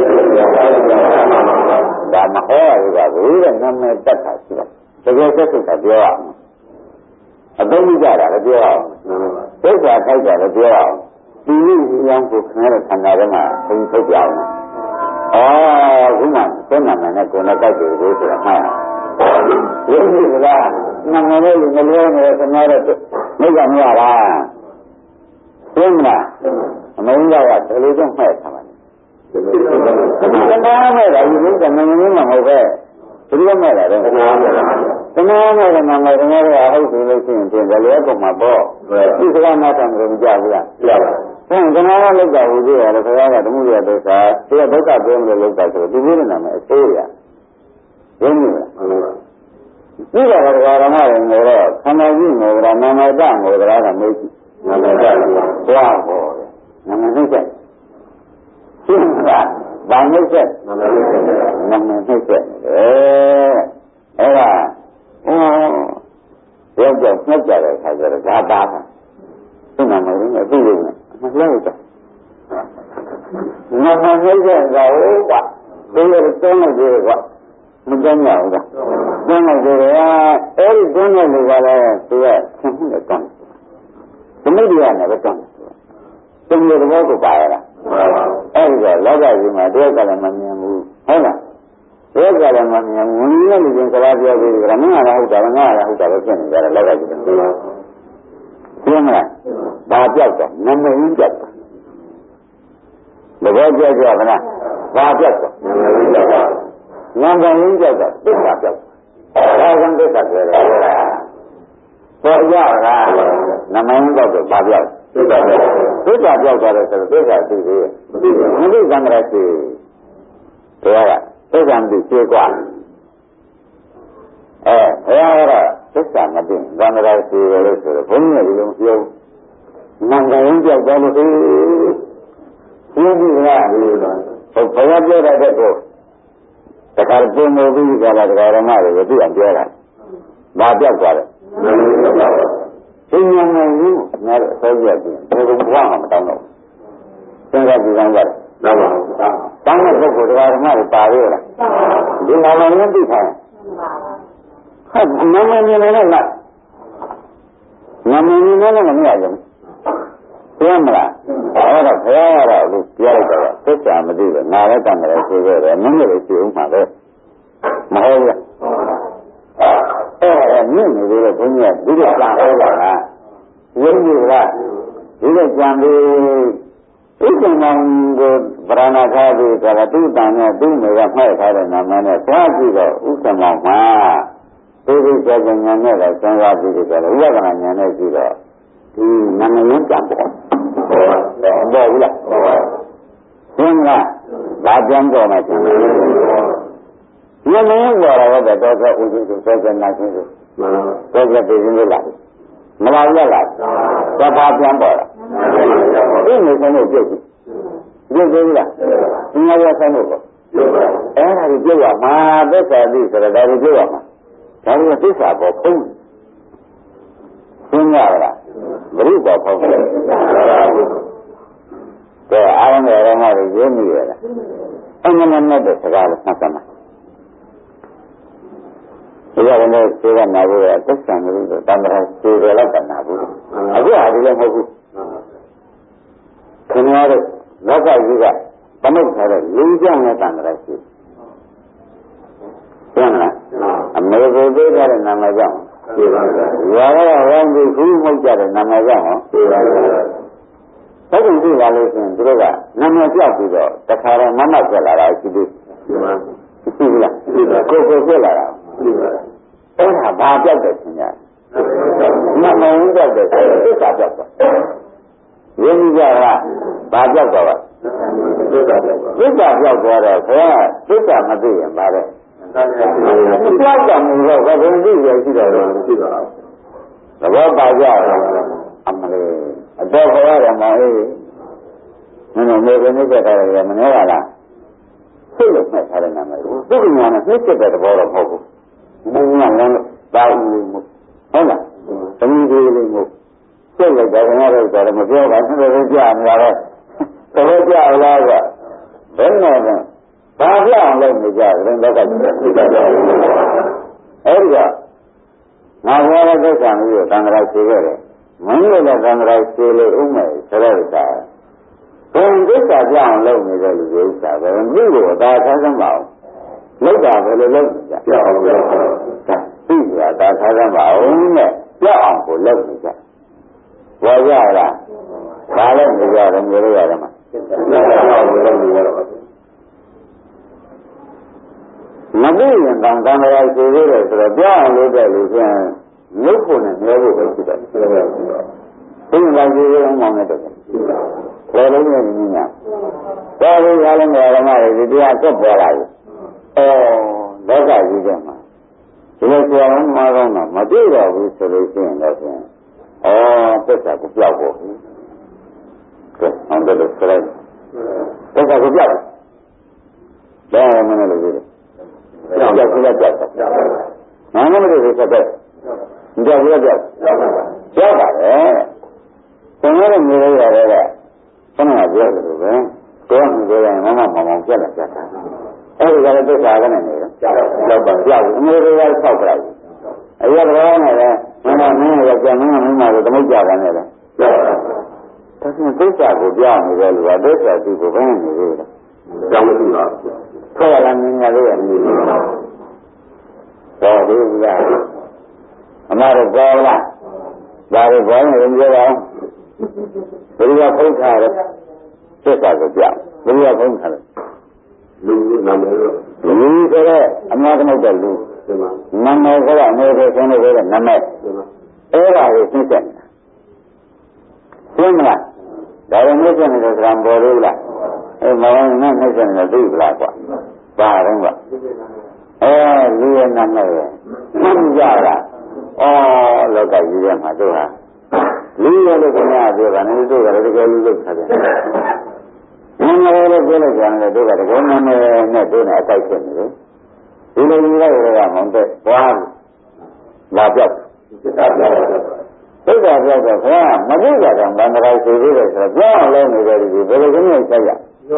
ဒါမဟောရဘူးတဲ့နာမည်တတ်တာရှိတယ်တကယ်သက်သက်ပြောရအောင်အသုံးကြတာလည်းပြောရအောင်ဒုက္ခထိုက်တာလည်းပြောရအောင်ဒီလိုရောင်းကိုခဏခဏထဲမှာသင်ထုတ်ကြအောင်ခုမှကိုယ်နာမည်နဲ့ကိုယ်နဲ့တိုက်တယ်လို့ဆိုတာမှတ်ရင်းကြီးကနာမည်လေးမလို့နေခဏတော့မိကမရလားသိမလားအမင်းကဘယ်လိုကြောင့်မှတ်ထားပါလဲသနာမဲ့တာဒီလိုကနာမည်မဟုတ်ပဲဘယ်လိုမဲ့တာလဲသနာမဲ့တာသနာမဲ့ကနာမည်ကဟုတ်ပြီလို့ရှိရင်ပြင်တယ်လေကောင်မှာပေါ့ဒီစကားနားထောင်လို့မကြဘူးလားကြပါဘူးသနာကလောက်တာဘူးသေးတယ်ခရားကတမှုရဒုက္ခဒီဒုက္ခပြောမလို့လောက်တာဆိုတော့ဒီလိုနာမည်အသေးရရင်းနေလားဒီကတော့ဓမ္မတွေငိုတော့ခန္ဓာကြီးငိုကြနာမည်တငိုကြတာကမေးကြည့်နာမည်တသွားပေါ်တယ်နာမည်နှိမ့်ဆက်ရှင်းလားဘာနှိမ့်ဆက်နာမည်နှိမ့်ဆက်အဲ့ဒါရောကြောက်နှက်ကြတဲ့အခါကျတော့ဒါသားတာသူ့နာမည်နဲ့အသိလို့နဲ့မလှည့်ကြနာမည်နှိမ့်ဆက်ကဟုတ်ပါဒီလိုတုံးလိုက်သေးကွာမတုံးရဘူးလားတုံးလိုက်သေးတယ်အဲ့ဒီတုံးလိုက်လို့ကလည်းသူကဆင်းမှုနဲ့တုံးတယ်သမီးတွေကလည်းပဲတုံးတယ်တုံးတဲ့ဘောကိုပါရတာအဲ့ဒီတော့လောကကြီးမှာတယောက်ကလည်းမမြင်ဘူးဟုတ်လားတယောက်ကလည်းမမြင်ဘူးဝင်နေလို့စကားပြောပြီးကြတာမင်းကလည်းဟုတ်တာငါကလည်းဟုတ်တာပဲဖြစ်နေကြတယ်လောကကြီးကရှင်းမလားဘာပြောက်တော့နမင်းပြောက်တာဘောပြောက်ကြပါလားဘာပြောက်တော့နမင်းပြောက်တာသစ္စာပြောက်တာအဲဒါသစ္စာပြောတယ်ပေါ်ရတာနမင်းပြောက်တော့ဘာပြောက်သစ္စာပြောက်သွားတယ်ဆိုတော့သစ္စာသိသေးရဲ့မသိသံဃာရှိဘုရားကသစ္စာမသိကျေကွာဘုရားကတော့သစ္စာမသိသံဃာရှိတယ်လို့ဆိုတော့ဘုန်းကြီးကဒီလိုပြောနမင်းပြောက်သွားလို့ရှင်းပြီလားဟုတ်ဘုရားပြောတဲ့ကိုတခါပြင်လို့ပြီးကြတာဒကာရမတွေကိုသိအောင်ပြောတာဘာပြောက်သွားလဲသိဉာဏ်နဲ့ယူအများအစိုးရပြင်ဘယ်လိုဘဝမှာမတောင်းတော့စဉ်းစားကြည့်ကြတယ်မှန်ပါဘူးတောင်းတဲ့ပုဂ္ဂိုလ်ဒကာရမတွေပါရလားဒီနာမည်နဲ့သိခိုင်းဟုတ်နာမည်နဲ့လည်းလားနာမည်နဲ့လည်းမရကြဘူးသိမလားအဲ့တော့ဘုရားကတော့အခုပြောလိုက်တော့သစ္စာမသိဘူးငါလည်းတန်တယ်ဆိုကြတယ်မင်းလည်းရှိဦးမှာပဲမဟုတ်ဘူးမြင့်နေသေးတယ်ဘုန်းကြီးကဒီလိုပြန်ဟောတာလားရင်းကြီးလားဒီလိုကြံပြီးဥက္ကမောင်ကိုဗရဏခါပြီးကြတာသူ့တန်နဲ့သူ့မိကမှဲ့ထားတဲ့နာမည်နဲ့သွားကြည့်တော့ဥက္ကမောင်မှာဒီလိုကြံဉာဏ်နဲ့လည်းစဉ်းစားကြည့်ကြတယ်ဥပဒနာဉာဏ်နဲ့ကြည့်တော့ဒီနာမည်ကြံပေါ်ပေါ်ဘူးလားရှင်းလားဒါကြံပေါ်မှာရှင်းတယ်ဒီမင်းပေါ်တော့တော့ဥစ္စာကိုစေနာရှင်းတယ်တော့ကြပြည်ရင်းလာမလာရလားသဘာပြန်ပေါ်လာဒီနေဆုံးလို့ပြုတ်ပြီပြုတ်သေးလားဒီငါရဆိုင်လို့အဲ့ဒါကိုပြောရမှာသစ္စာသိဆိုတော့ဒါကိုပြောရမှာဒါကသစ္စာပေါ်ဖုံးရှင်းရလားဘုရုပေါ်ဖုံးတယ်ကဲအားလုံးရဲ့ဓမ္မတွေရင်းမိရလားအမှန်မှန်တဲ့စကားလို့မှတ်သမှာဒီကနေ့စေကနာဖို့ရသစ္စာမလို့တန်ត្រာစေရလောက်တနာဘူးအခုဟာဒီလည်းမဟုတ်ဘူးခင်ဗျားတို့လောကကြီးကသမုတ်ထားတဲ့လူကြောင့်လည်းတန်ត្រာရှိကျန်လားအမေကိုပေးထားတဲ့နာမကြောင့်ရှိပါဘူးရွာကဝမ်းပြီးခူးမှုတ်ကြတဲ့နာမကြောင့်ဟောရှိပါဘူးဟုတ်ပြီပြီလာလို့ရှိရင်သူတို့ကနာမပြောက်ပြီးတော့တခါတော့မမတ်ဆက်လာတာရှိသေးရှိဘူးလားကိုဆက်လာတာအဲ့ဒါဘာပြောက်တယ်ခင်ဗျာမမုံပြောက်တယ်သစ္စာပြောက်တယ်ရင်းကြတာဘာပြောက်တော့ပါသစ္စာပြောက်သွားတော့ဘုရားသစ္စာမသိရင်ပါတဲ့ပြောက်တယ်မျိုးတော့ဘယ်လိုသိရရှိတော့မရှိပါဘူးသဘောပါကြအမလေးအတော့ခေါ်ရတယ်မောင်လေးမင်းတို့မေကနေကြတာလည်းမနေရလားစိတ်လို့မှတ်ထားတဲ့နာမည်ကိုသူကညာနဲ့နှိမ့်ချက်တဲ့သဘောတော့မဟုတ်ဘူးဘုံကလည်းတာဦးလို့ဟုတ်လားသမီးလေးလေးမို့စိတ်လိုက်တယ်ခင်ဗျားတို့တော့မပြောပါဘူးသူတို့ကြားနေရတယ်သဘောကျလားကဘယ်နဲ့လဲဘာပြောင်းလို့မကြဘူးတော့ကအဲ့ဒီကငါပြောတဲ့သစ္စာမျိုးကိုတန်ត្រာရှိခဲ့တယ်မင်းတို့လည်းသံဃာရှိလို့ဥမဲ့ဆိုတော့ဒါဘယ်သစ္စာကြောင့်လုပ်နေတဲ့လူတွေဥစ္စာပဲမိလို့အသာထားစမ်းပါအောင်လောက်တာပဲလို့လုပ်ကြပြောင်းလို့ဒါသိကြတာထားစမ်းပါအောင်နဲ့ပြောင်းအောင်ကိုလုပ်နေကြဘောကြလားဘာလို့နေကြတယ်မျိုးလို့ရတယ်မှာမသိရင်တောင်သံဃာရှိသေးတယ်ဆိုတော့ပြောင်းအောင်လုပ်တဲ့လူချင်းရုပ်ဖို့နဲ့မျောဖို့ပဲရှိတယ်။ဘုရားကြီးရောင်းနေတယ်။ဘယ်လိုလဲညီညာ။တော်ရည်ရလည်းဓမ္မတွေဒီတရားဆက်ပေါ်လာပြီ။လောကကြီးထဲမှာဒီလိုဆရာတော်မှာတော့မသိတော့ဘူးဆိုလို့ရှိရင်တော့ဖြင့်သစ္စာကိုပြောက်ဖို့။ကဲအောင်တယ်လို့ဆိုလိုက်။သစ္စာကိုပြောက်။ဒါမှမဟုတ်လို့ဒီလို။ပြောက်။နာမမလို့ဆိုတဲ့ကြောက်ရကြောက်ကြောက်ပါလေဘုံရတဲ့မျိုးရတဲ့ကခဏပြောတယ်လို့ပဲကိုယ်ကမျိုးရရင်မမမောင်ပြက်လာကြတာအဲ့ဒီကလည်းသစ္စာကနေနေတော့ကြောက်ပါကြောက်အမျိုးတွေကဆောက်ကြတယ်အရာတော်နဲ့လည်းမင်းရကြမင်းကိုသမုတ်ကြတယ်နဲ့လည်းကြောက်ဒါဆိုသစ္စာကိုပြောင်းနေတယ်လို့ကသစ္စာသူ့ကိုဘယ်နေလဲကြောက်မရှိပါဘူးခေါ်လာနေရလို့ရနေတော့ဒီကအမတို့ပေါ်လားဒါတွေပေါ်နေရင်ပြောပါဦးဘယ်လိုဖုံးထားလဲသစ္စာကိုပြောင်းဘယ်လိုဖုံးထားလဲလူနာမည်လူဆိုတဲ့အမှားသမုတ်တဲ့လူနာမည်ကအမေကိုဆင်းလို့တဲ့နာမည်အဲ့ဒါကိုသိချက်နေတာရှင်းမလားဒါရင်သိချက်နေတဲ့ကံပေါ်လို့လားအဲ့မောင်နဲ့သိချက်နေသိပလားကွာဘာတော့ကွာလူရဲ့နာမည်ရဲ့သိကြတာလောကကြီးထဲမှာတို့ဟာလူရလို့ခင်ဗျာပြောတာလည်းတို့ကလည်းတကယ်လူလို့ထားတယ်။နာမည်လို့ပြောလိုက်ကြတယ်တို့ကတကယ်နာမည်နဲ့တို့နဲ့အတိုက်ဖြစ်နေတယ်။ဒီလိုကြီးလိုက်ရတာမဟုတ်တဲ့ဘွားလာပြောက်သစ္စာပြောက်တော့ခင်ဗျာမသိကြတော့ဗန္ဒရာရှိသေးတယ်ဆိုတော့ပြောင်းလို့နေတယ်ဒီဘယ်လိုကြီးနဲ့ဆက်ရ။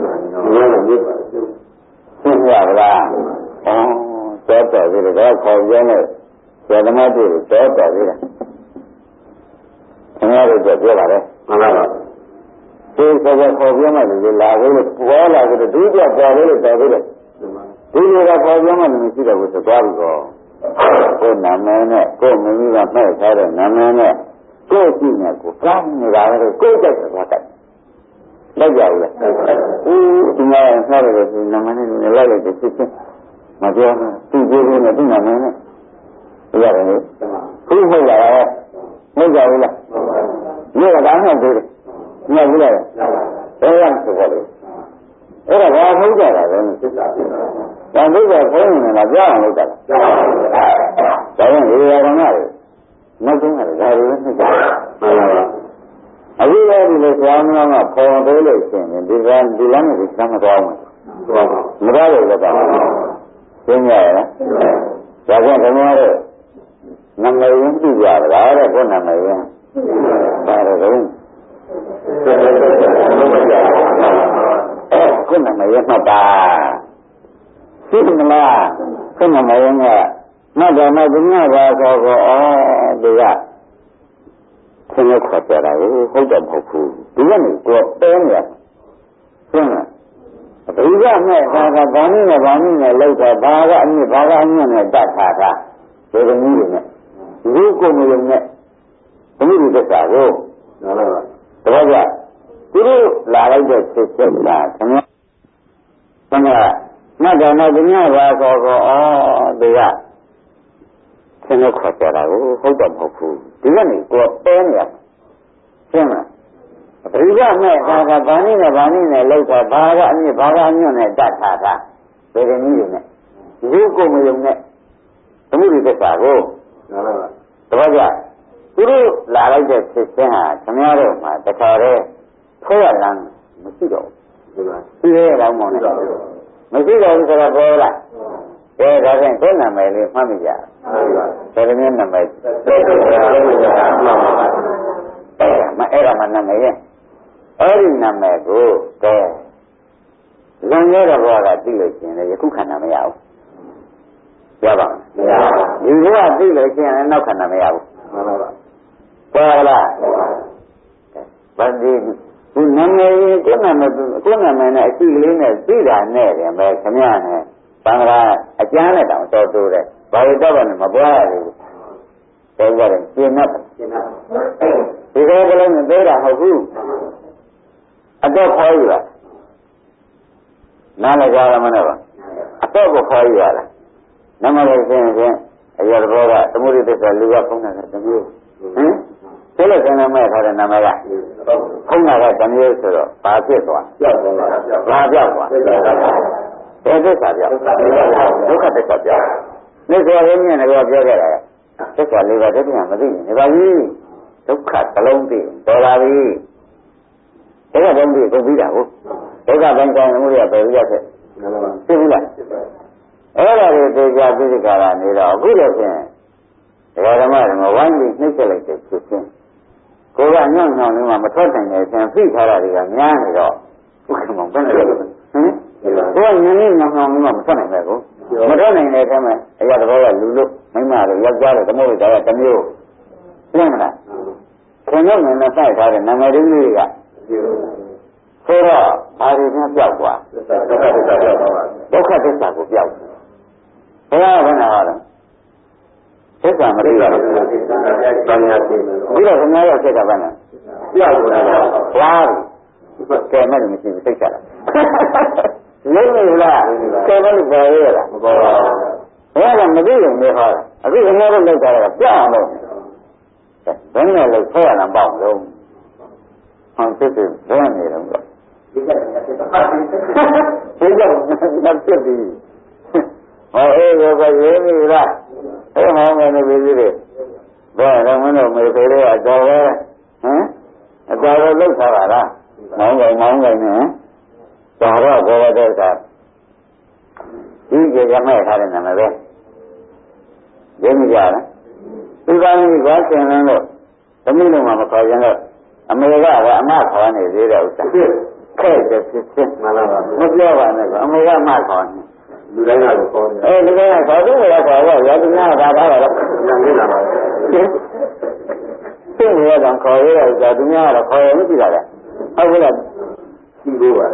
သိရပါလား။တော့တော်ပြီတော့ခေါ်ပြနေဆရာသမားတို့တော့တော်ပြီလားခင်ဗျားတို့ပြောပါလေမှန်ပါပါဒီဆိုတော့ခေါ်ပြမှလည်းလာလို့ပေါ်လာကြတယ်ဒုတိယပေါ်လို့တော်ပြီလေဒီလိုကခေါ်ပြမှလည်းမရှိတော့ဘူးဆိုသွားပြီကောကိုယ်နာမည်နဲ့ကိုယ်မိမိကမှတ်ထားတဲ့နာမည်နဲ့ကိုယ်ကြည့်နေကိုကောင်းနေတာလေကိုယ်ကြိုက်တယ်သွားတယ်လိုက်ကြဘူးလားဒီမှာဆက်ရတယ်ဒီနာမည်နဲ့လိုက်လိုက်ဖြစ်ချင်းမပြောဘူးသူ့ကိုယ်နဲ့သူ့နာမည်နဲ့ရတယ်လေခုဟုတ်လာတယ်မဟုတ်ကြဘူးလားဒီကဘာမှမပြောဘူးညဘူးလားဘယ်ရမ်းဆိုတော့လေအဲ့ဒါဘာဟုတ်ကြတာလဲသစ္စာပြတာတန်ဖိုးကဖုံးနေလားကြားအောင်လုပ်တာဒါရင်ဒီရကနာလေနောက်ဆုံးကလည်းဒါတွေနဲ့နှိမ့်ကြမှန်ပါပါအခုလည်းဒီလိုဆောင်းကောင်းကပေါ်သေးလို့ရှိရင်ဒီလမ်းကိုစမ်းမသွားဘူးမရလို့လည်းပါရှင်းရလားဒါကြောင့်ခင်ဗျားတို့နာမည်ရင်းပြကြပါလားတဲ့ကိုနာမည်ရင်းဒါတော့ကိုနာမည်ရင်းမှတ်တာသိမလားကိုနာမည်ရင်းကမှတ်တယ်မှတ်ညပါဆိုတော့ဒီကဆင်းရဲခွက်ကြတာကိုဟုတ်တယ်မဟုတ်ဘူးဒီကနေကိုတဲနေရရှင်းလားဘုရားနဲ့ဒါကဘာနည်းနဲ့လောက်တာဘာကအမြင့်နဲ့တတ်ထားတာဒီလိုမျိုးတွေနဲ့ဒီကိုမျိုးနဲ့ဘုရားသစ္စာကိုတော့ကြသူတို့လာလိုက်တဲ့ဖြစ်ချက်တာခင်ဗျာမှတ်တယ်မှညပါဆိုတော့ဒီကဆင်းရဲခွက်ကြတာကိုဟုတ်တယ်မဟုတ်ဘူးဒီကနေကိုတဲနေရရှင်းလားပရိသတ်နဲ့ဒါကဘာနည်းနဲ့လောက်တာဘာကအမြင့်နဲ့တတ်ထားတာဒီလိုမျိုးတွေနဲ့ဒီကိုမယုံနဲ့သမှုရိသစ္စာကိုတော့ကြသူတို့လာလိုက်တဲ့ဖြစ်ချင်းဟာခင်ဗျားတို့မှာတခါတည်းထိုးရလမ်းမရှိတော့ဘူးသိရတော့မဟုတ်နဲ့မရှိတော့ဘူးဆိုတော့ဘောလားဒါဖြင့်ကိုယ်နာမည်လေးမှတ်မိကြတယ်ဒီလိုမျိုးနာမည်အဲ့ဒါမှနာမည်ရဲ့အဲ့ဒီနာမည်ကိုကဲလွန်ခဲ့တဲ့ဘဝကသိလို့ရှိရင်လည်းယခုခန္ဓာမရဘူးရပါ့မလားဒီဘဝသိလို့ရှိရင်လည်းနောက်ခန္ဓာမရဘူးမှန်ပါပါဟုတ်လားဘာဒီဒီနာမည်ကိုနာမည်နဲ့အရှိကလေးနဲ့သိတာနဲ့တယ်ပဲခမရနဲ့သံဃာအကျမ်းနဲ့တောင်တော်တိုးတယ်ဘာလို့တော့မပွားရဘူးတော်ကြတယ်ရှင်းတ်ဒီကလေးနဲ့သေးတာဟုတ်ဘူးအတော့ခေါ်ရတာနားလည်းကြားရမနဲ့ပါအတော့ကိုခေါ်ရတာနမလေးရှင်းအရာတော်ကသမုဒိသစ္စာလူကဖုံးတာတမျိုးဟင်ဒီလိုဆင်းရဲမဲ့ထားတဲ့နာမည်ကဖုံးတာကတမျိုးဆိုတော့ဘာဖြစ်သွားပြောက်သွားဘာပြောက်သွားဘယ်သစ္စာပြောက်ဒုက္ခသစ္စာပြောက်နေဆိုရင်မြင်တယ်ပြောခဲ့တာသစ္စာလေးပါးတည်းကမသိဘူးနေပါဘူးဒုက္ခသလုံးသိတော်လာပြီဒုက္ခဘုံကြီးကိုပြီးတာဟုတ်ဒုက္ခဘုံကောင်းမှုရပေါ်ရခဲ့သိဘူးလားအဲ့ဒါတွေသိကြပြီးဒီကရာနေတော့အခုတော့ဖြင့်ဒကာဓမ္မတွေဝိုင်းပြီးနှိမ့်ဆက်လိုက်တဲ့ဖြစ်ချင်းကိုကညောင်းလေးမှမထွက်နိုင်တဲ့အချင်းသိထားတာတွေကများနေတော့ဥက္ကမောဘယ်နဲ့လဲဟင်ကိုကညင်းညောင်းလေးမှမထွက်နိုင်ပဲကိုမထွက်နိုင်တဲ့အချင်းမှာအရာတော်ကလူလို့မိမလို့ယောက်ျားလို့သမုဒ္ဒရာကတစ်မျိုးသိမလားခင်ဗျားနဲ့စိုက်ထားတဲ့နာမည်လေးတွေကဆိုတော့ဘာတွေများပြောက်သွားဒုက္ခသစ္စာကိုပြောက်ဘယ်ကနာတော့သစ္စာမသိတော့ဘူးဒီတော့ခင်ဗျားရောက်စိတ်ကဘာလဲပြောက်သွားတယ်ကဲမဲ့လို့မရှိဘူးသိချတာလုံးနေလားကဲမဲ့လို့ပေါ်ရတာမပေါ်ပါဘူးဘယ်ကမသိရင်နေဟောတာအခုခင်ဗျားတို့လောက်တာကပြောက်အောင်လို့ဘယ်နဲ့လို့ဆွဲရတာပေါ့လို့ဟောဖြစ်ဖြစ်ဘယ်နေတော့ဒီကနေ့ဖြစ်တာဒီကနေ့ဖြစ်ပြီဟောအေးဘောကရေးပြီလားအဲ့မောင်းမယ်နေပြီလေဘယ်တော့မင်းတို့မေဖေလေးကအတော်ပဲဟမ်အတော်ပဲလောက်ထားတာလားမောင်းကုန်နဲ့ဒါတော့ဘောတဲ့ကဒီကြရမဲ့ထားတဲ့နာမည်ပဲရင်းကြလားဒီကနေ့ဘာသင်လို့သမီးလုံးမှာမခေါ်ရင်တော့အမေကအမခေါ်နေသေးတဲ့ဥစ္စာခဲ့တဲ့ဖြစ်ချင်းမှန်လားမပြောပါနဲ့အမေကအမခေါ်နေလူတိုင်းကတော့ခေါ်နေလူတိုင်းကခေါ်သူ့ကခေါ်တော့ရောသူများကဘာတော့ညံနေတာပါသိရတော့ခေါ်ရတဲ့ဥစ္စာသူများကတော့ခေါ်ရမရှိတာလေဟုတ်ကဲ့ရှိလို့ပါ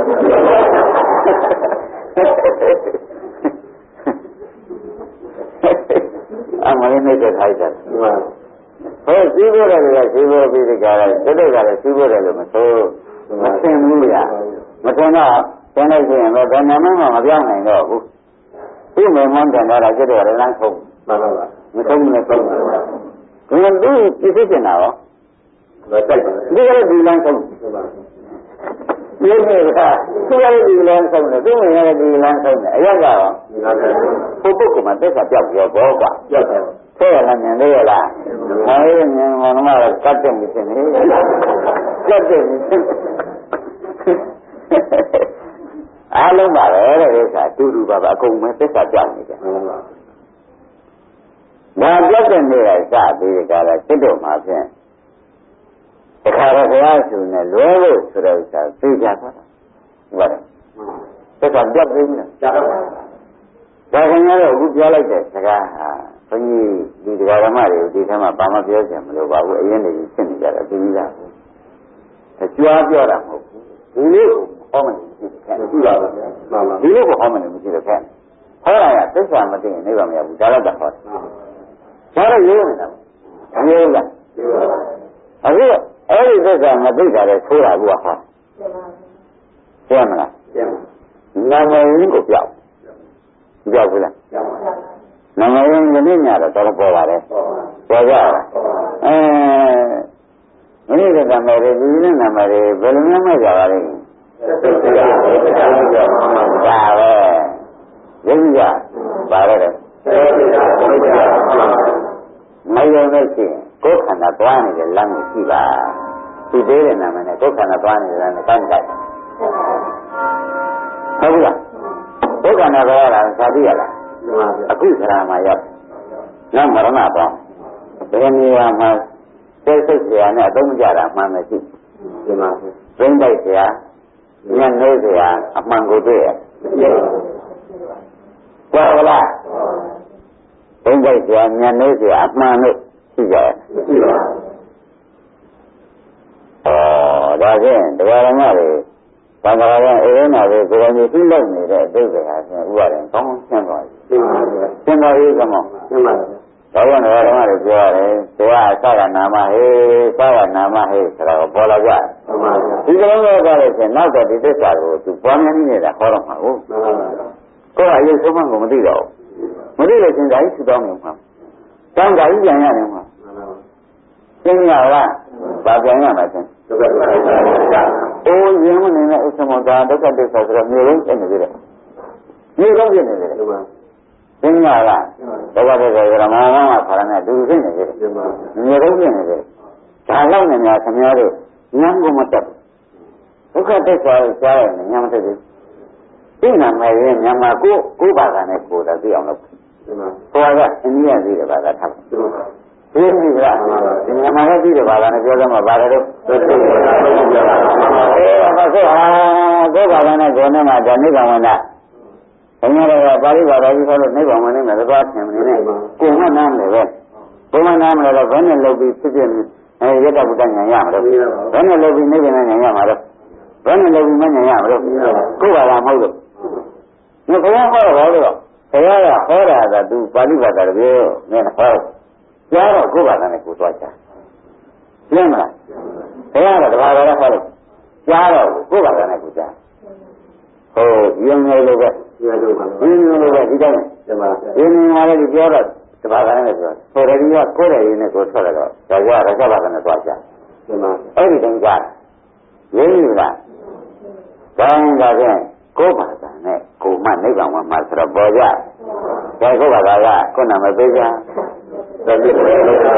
အမလေးနဲ့ထိုက်တယ်ဟောစီးဖို့တယ်ကစီးဖို့ပြီးဒီကရတက်ကလည်းစီးဖို့တယ်လို့မဆိုမသင်ဘူးဗျာမသင်တော့သင်လိုက်ရင်တော့ဘယ်နာမှမပြောင်းနိုင်တော့ဘူးသူ့မေမန်းတယ်တော့ကျတော့လမ်းဆုံးမှန်ပါပါမဆုံးနဲ့ဆုံးပါပါဒီလိုသူပြစ်နေတာရောမတိုက်ပါဘူးဒီကလည်းဒီလမ်းဆုံးဒီနေ့ကသူ့ရဲ့ဒီလမ်းဆုံးတယ်သူ့မေရဲ့ဒီလမ်းဆုံးတယ်အရက်ကတော့ပုဂ္ဂိုလ်ကမှသက်သာပြောက်ရောဘောကွာပြောက်တယ်ဆဲရလားမြင်သေးရလားမင်းမြင်မှတော့ကတ်တယ်မဖြစ်နေကတ်တယ်မဖြစ်အာအားလုံးပါပဲတဲ့ဥစ္စာတူတူပါပါအကုန်ပဲသစ္စာကြောက်နေတယ်ဒါပြတ်တဲ့နေ့တိုင်းစပြီးကြတာစိတ်တော်မှာဖြင့်တခါတော့ဘုရားရှင်နဲ့လွဲလို့ဆိုတဲ့ဥစ္စာသိကြတာဟုတ်တယ်သစ္စာပြတ်ပြီးလားကြားပါဘူးဒါခင်ဗျားတို့အခုပြောလိုက်တဲ့စကားဟာဘုန်းကြီးဒီတရားဓမ္မတွေဒီထဲမှာဘာမှပြောချင်မလို့ပါဘူးအရင်နေဖြစ်နေကြတာသိပြီးသားအကျွားပြောတာမဟုတ်ဘူးဒီလိုဟောမနေဘူးခဲ့မရှိပါဘူးဒီလိုကိုဟောမနေဘူးရှိတယ်ခဲ့ဟောတာကသစ္စာမသိရင်နိဗ္ဗာန်မရဘူးဒါတော့တဟောတယ်ဒါတော့ရိုးနေတာမရိုးလားအခုအဲ့ဒီသစ္စာမသိတာလည်းဆိုးတာဘူးဟောရှင်းမလားနာမည်ကိုပြောက်ကြောက်ဘူးလားနာမည်ရင်းညညတော့တော်ပေါ်ပါတယ်ပေါ်ကြလားမင်းတို့ကနာမည်တွေဒီနာမည်တွေဘယ်လိုမှမကြပါလိမ့်ဒါပဲရင်းကြပါရတယ်မယုံလို့ရှိရင်ကိုယ်ခန္ဓာသွားနေတဲ့လမ်းကိုကြည့်ပါဒီသေးတဲ့နာမည်နဲ့ကိုယ်ခန္ဓာသွားနေတဲ့လမ်းနဲ့ကောင်းကြတယ်ဟုတ်ပြီလားဒုက္ခနာပဲလားသာသိရလားအခုဆရာမှာရောက်နောက်မရဏတော့ဘယ်နေရာမှာစိတ်ဆရာနဲ့အသုံးကြတာမှန်မရှိဒီမှာသိမ့်တိုက်ဆရာညနေဆရာအမှန်ကိုတွေ့ရဟုတ်လားသိမ့်တိုက်ဆရာညနေဆရာအမှန်လို့ရှိကြတယ်ဒါဖြင့်တရားဓမ္မတွေသံဃာတော်အေးနာပဲကိုယ်ကြီးသိလို့နေတဲ့အတိတ်ကဟာဖြင့်ဥပါရင်ကောင်းရှင်းသွားပြီရှင်းပါပြီကမောရှင်းပါပြီဒါကြောင့်ဓမ္မတွေပြောရတယ်တရားအစကနာမဟေစကနာမဟေဆိုတာကိုပေါ်လာကြဒီလိုမျိုးကြလို့ရှင်နောက်တော့ဒီသစ္စာကိုသူပွားများနေတာဟောတော့မှာဟုတ်ကိုယ်ကအရေးဆုံးမှကိုမသိတော့ဘူးမသိလို့ရှင်ဓာကြီးထူတောင်းနေမှာတောင်းဓာကြီးပြန်ရတယ်မှာရှင်းရလားဗာပြန်ရမှာရှင်အိုးရင်းမနေတဲ့ဥစ္စာမောတာဒုက္ခသစ္စာဆိုတော့မျိုးလုံးဖြစ်နေသေးတယ်မျိုးလုံးဖြစ်နေသေးတယ်ရှင်းရလားဒုက္ခသစ္စာဆိုတော့မာမခါရနဲ့ဒုဖြစ်နေသေးတယ်မျိုးလုံးဖြစ်နေသေးတယ်ဒါတော့နေများခင်ဗျားတို့ဉာဏ်ကိုမတက်ဒုက္ခသစ္စာကိုကြားရရင်ဉာဏ်မတက်ဘူးသိနာမယ်ရင်မြန်မာကိုဘာသာနဲ့ကိုယ်တော့သိအောင်လုပ်ဟောကအိန္ဒိယသိတဲ့ဘာသာထားသိပြီလားဒီမြန်မာကသိတဲ့ဘာသာနဲ့ပြောကြမှာဘာလဲတော့ဘာဆိုဟာကိုယ်ဘာသာနဲ့ကိုယ်နဲ့မှဒါနိဗ္ဗာန်ဝင်တာဘုရားတော်ကပါဠိဘာသာကြီးခေါ်လို့နိဗ္ဗာန်ဝင်နေမယ်သွားသင်နေနဲ့ကိုယ်မှနားမလဲပဲကိုယ်မှနားမလဲတော့ဘယ်နဲ့လုပ်ပြီးဖြစ်ဖြစ်ရတ္တဗုဒ္ဓဉာဏ်ရမှာတော့ဘယ်နဲ့လုပ်ပြီးနိဗ္ဗာန်ဉာဏ်ရမှာတော့ဘယ်နဲ့လုပ်ပြီးမဉာဏ်ရမှာတော့ကိုယ်ဘာသာမဟုတ်လို့ဒီဘုရားဟောတော့ဘုရားကဟောတာကသူပါဠိဘာသာတည်းနဲ့ဟောကြားတော့ကိုယ်ဘာသာနဲ့ကိုယ်သွားချာရှင်းမလားဘုရားကတဘာသာနဲ့ဟောလို့ကြားတော့ကိုယ်ဘာသာနဲ့ကိုယ်ကြားဟုတ်ယဉ်ငယ်လို့ပဲယဉ်လို့ပဲဒီတိုင်းယဉ်ငယ်လာတယ်ပြောတော့တဘာသာနဲ့ပြောဆိုရည်ကကိုယ်ရည်နဲ့ကိုယ်ထွက်လာတော့ဒါကြရကဘာသာနဲ့သွားချာအဲ့ဒီတိုင်းကြားရင်းယူလားတိုင်းကဖြင့်ကိုယ်ဘာသာနဲ့ကိုယ်မှနိဗ္ဗာန်ဝင်မှာဆိုတော့ပေါ်ကြဒါကိုယ်ဘာသာကကိုယ်နာမပေးကြဒါပြည့်တယ်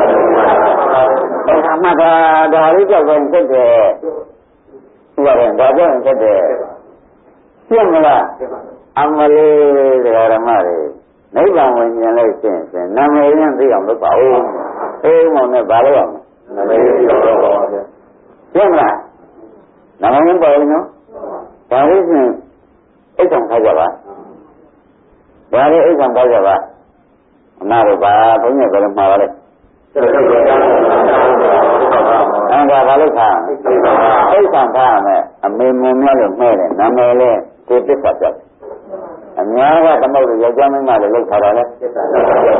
အဲ့ဒါမှဒါလေးကြောက်ရင်တက်တယ်ဥပါရင်ဒါကြောင့်တက်တယ်ရှင်းမလားအမလေးတရားဓမ္မတွေနိဗ္ဗာန်ဝင်ပြန်လို့ရှင်းနာမည်ရင်းသိအောင်လုပ်ပါဦးအေးမောင်နဲ့ဘာလို့အောင်နာမည်ရင်းသိအောင်လုပ်ပါဗျာရှင်းမလားနာမည်ရင်းပေါ်ရင်နော်ဒါလေးရှင်းအိတ်ဆောင်ထားကြပါဒါလေးအိတ်ဆောင်ထားကြပါအနာတော့ဘာဘုန်းကြီးကလည်းမှာပါလေအဲ့ဒါဘာလို့ခါအိတ်ဆောင်ထားရမယ်အမေမွန်မြတ်လို့မှဲတယ်နာမည်လေးကိုသစ္စာပြောက်အများကသမုဒ္ဒယောက်ျားမင်းမလည်းလောက်ထားတာလေသစ္စာ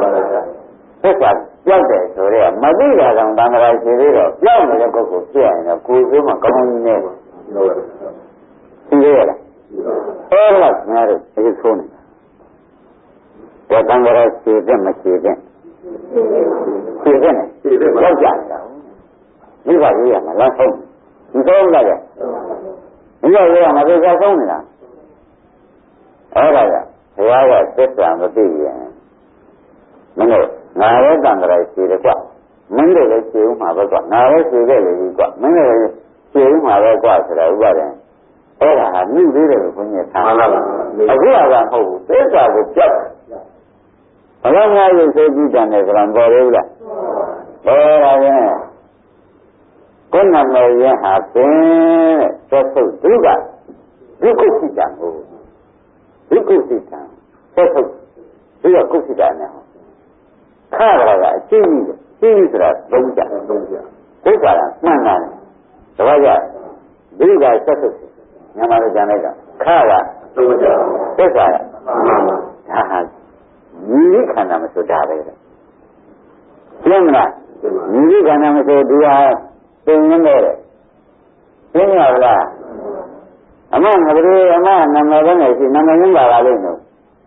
ပြောက်တယ်ဆိုတော့မသိတာကောင်တန်ត្រာရှိသေးတော့ပြောက်နေတဲ့ပုဂ္ဂိုလ်ဖြစ်ရင်တော့ကိုယ်ဆိုးမှကောင်းကောင်းကြီးနေလို့သိရလားအဲ့ဒါကငါတို့ဒီဆိုးနေတာတန်ត្រာရှိတဲ့မရှိတဲ့ရှိတဲ့ရောက်ကြတာဒီကရေးရမှာလားဆုံးဒီဆုံးလိုက်ရဒီကရေးရမှာဒီကဆုံးနေတာအဲ့ဒါကဘုရားကသစ္စာမသိရင်မင်းတို့ငါရဲ့တန်ត្រာရှိတယ်ကွမင်းတို့လည်းရှိဦးမှာပဲကွငါလည်းရှိခဲ့လေကြီးကွမင်းတို့လည်းရှိဦးမှာပဲကွဆိုတာဥပါဒံအဲ့ဒါဟာနှုတ်သေးတယ်လို့ဘုန်းကြီးထားမှန်ပါပါအခုကမဟုတ်ဘူးသစ္စာကိုကြောက်ဘယ်လိုများရုပ်ဆိုးကြည့်တယ်ဆိုတာပေါ်သေးဘူးလားပေါ်ပါရဲ့ကိုယ်နာမည်ရင်ဟာပင်တဲ့သုတ်ဒုက္ခဒုက္ခစိတ္တကိုဒုက္ခစိတ္တသုတ်ဒီကကုသိတ္တနဲ့ခါရတာအချင်းကြီးဆိုတာသုံးကြဒုက္ခကမှန်တယ်တပည့်ကြဒီကဆက်သုတ်မြန်မာလိုကြံလိုက်တော့ခါရသုံးကြသစ္စာရမှန်ပါဒါဟာညီခန္ဓာမဆိုတာပဲရှင်းမလားညီခန္ဓာမဆိုဒီဟာသင်ရင်းတဲ့ရှင်းရလားအမငရေအမနာမည်ပဲနဲ့ရှိနာမည်ရင်းပါလားလို့နော်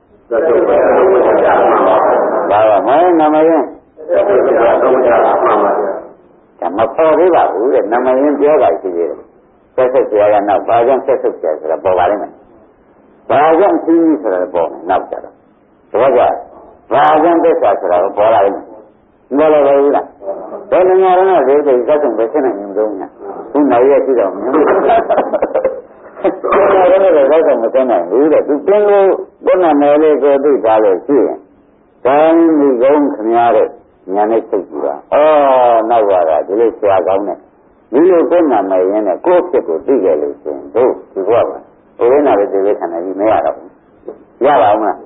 ဒါကမင်းနာမည်ရင်းဒါမပေါ်သေးပါဘူးတဲ့နာမည်ရင်းပြောတာရှိသေးတယ်ဆက်ဆက်ကြရကနောက်ဘာကြောင့်ဆက်ဆက်ကြဆိုတာပေါ်ပါလိမ့်မယ်ဘာကြောင့်သိပြီဆိုတာပေါ်မယ်နောက်ကြတော့ဒါကဘာကြောင့်သစ္စာဆိုတာကိုပေါ်လာလိမ့်မယ်ဘောလည်းပဲဘူးလားဘယ်နိုင်ငံတော့ဒီစိတ်စက်ဆုံးပဲဖြစ်နိုင်နေမလို့ညာခုနိုင်ရရှိတော့မြင်လို့ဘယ်နိုင်ငံတော့လည်းစက်ဆုံးမသိနိုင်ဘူးတဲ့သူတင်းလို့ဘုရားနယ်လေးကိုသိတာလို့ရှိရင်ဒါမိကုန်းခမရတဲ့ညာနဲ့စိတ်ကြည့်ပါနောက်ပါတာဒီလိုဆရာကောင်းနဲ့ဒီလိုကိုယ်နာမည်ရင်းနဲ့ကိုယ့်ဖြစ်ကိုသိကြလို့ရှိရင်တို့ဒီဘဝမှာဘုရားနာရဲ့ဒီဝိခန္ဓာကြီးမရတော့ဘူးရပါအောင်မလား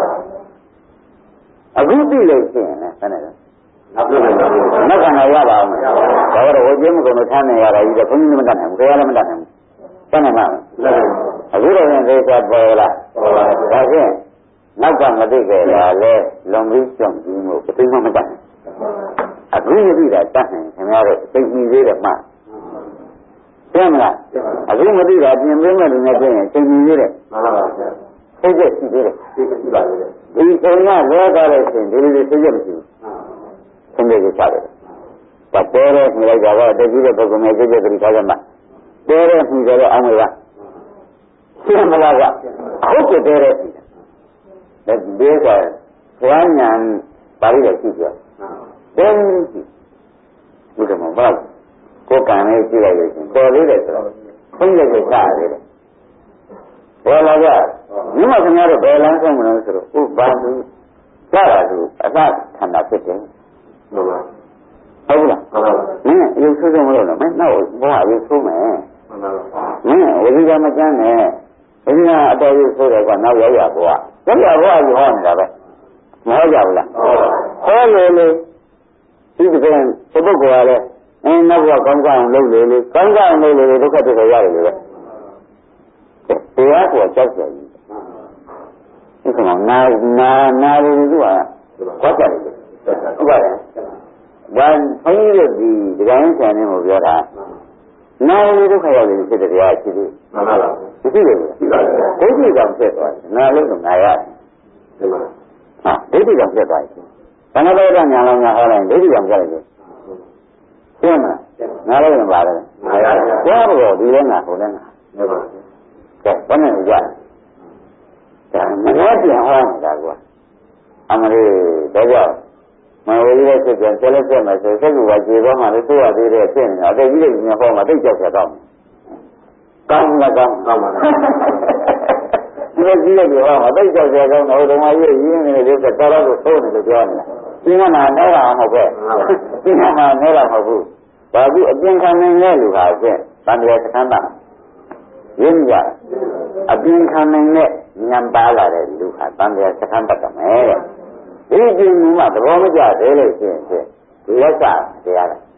အခုသိလို့ရှိရင်လည်းဆန်းနေတယ်နောက်ခန္ဓာရပါအောင်ဒါတော့ဝိကျင်းမကုန်လို့ဆန်းနေရတာကြီးတော့ဘုန်းကြီးမတတ်နိုင်ဘူးတရားလည်းမတတ်နိုင်ဘူးဆန်းနေမှာအခုတော့ရင်သေချာပေါ်လာဒါဖြင့်နောက်ကမသိကြတာလဲလွန်ပြီးကြောင့်ကြီးမို့ဘယ်သူမှမတတ်နိုင်အခုရပြီတာတတ်နိုင်ခင်ဗျားတို့သိပြီသေးတယ်မှရှင်းမလားအခုမသိတာပြင်ပေးမဲ့လူနဲ့ပြင်ရင်သိပြီသေးတယ်မှန်ပါပါဆရာသိချက်ရှိသေးတယ်ရှိပါသေးတယ်ဒီချိန်ကလောကရဲ့ရှင်ဒီလိုသိချက်မရှိဘူးသင်္ကေတချတယ်။ဒါတဲတဲ့မိလိုက်တာကအတကြီးတဲ့ပုဂ္ဂိုလ်မျိုးသိတဲ့တိထားကြမှာတဲတဲ့မိကြတဲ့အောင်မလားရှင်းမလားကဟုတ်တယ်တဲတဲ့ဒီကဘုရားညာပါဠိတော်ရှိကြတယ်ဘုရားမှာဘာကိုယ်ကံလေးကြည့်လိုက်လို့ရှင်တော်လေးတယ်ဆိုတော့ဘုန်းကြီးကစားရတယ်ဘောလာကမြတ်ခင်ဗျားတို့ဘယ်လမ်းဆုံးမလို့ဆိုတော့ဥပ္ပါဒုစားတာသူအသခန္ဓာဖြစ်တယ်ဟုတ်လားဟုတ်လားမင်းရုပ်ဆိုးဆုံးမလို့နော်မင်းနောက်ဘောကရုပ်ဆိုးမယ်မင်းဝိဇ္ဇာမကျမ်းနဲ့ဝိဇ္ဇာအတော်ရုပ်ဆိုးတယ်ကနောက်ရောက်ရဘောကရောက်ရဘောကယူဟောနေတာပဲမဟုတ်ကြဘူးလားဟောလေလေဒီကနေ့ဒီပုဂ္ဂိုလ်ကလည်းနောက်ဘောကောင်းကောင်းလုပ်လေလေကောင်းကောင်းလုပ်လေဒုက္ခတွေရတယ်လေတရားကိုကြောက်ကြတယ်ဒီကောင်နာလူတို့ကကြောက်ကြတယ်ဟုတ်ပါတယ်ဒါဘုန်းကြီးတို့ဒီတိုင်းဆန်နေကိုပြောတာနာလူဒုက္ခရောက်နေဖြစ်တဲ့တရားရှိသေးမှန်ပါပါရှိတယ်ရှိပါတယ်ဒိဋ္ဌိကြောင့်ဖြစ်သွားတယ်နာလို့တော့ငါရတယ်မှန်ပါဟာဒိဋ္ဌိကြောင့်ဖြစ်သွားတယ်ဘာနာတော့ညာလောညာဟောလိုက်ဒိဋ္ဌိကြောင့်ကြတယ်ရှင်းမလားငါလည်းမပါတယ်ငါရတယ်ဘုရားဘောဒီလဲငါဟိုလဲငါမှန်ပါကဲဘယ်နဲ့ကြဒါမနှဲပြန်ဟောနေတာကွာအမလေးဒါကြောင့်မဝေးရဲ့ဖြစ်ပြန်ဆက်လက်ဆက်မယ်ဆိုစိတ်ကကျေသွားမှလည်းသိရသေးတယ်ဖြစ်နေတာအတိတ်ကြီးတွေညဟောမှသိကြောက်ကြတော့ကောင်းလားကောင်းပါလားဒီကြီးရဲ့ပြောမှာသိကြောက်ကြကောင်းတော့ဓမ္မကြီးရင်းနေတဲ့တော်တော်ကိုသိုးတယ်လို့ပြောနေတာဒီမှာနဲတာမဟုတ်ပဲဒီမှာနဲတာမဟုတ်ဘူးဘာဘူးအပြင်ခံနေတဲ့လူဟာဖြင့်တန်တရားစခန်းတာရင်းကြအပြင်ခံနေတဲ့ဉာဏ်ပါလာတဲ့လူဟာတန်တရားစခန်းပတ်တယ်တဲ့ဒီကျင်းမှုမှသဘောမကျသေးလို့ရှိရင်ဒီလက်ကတရားလား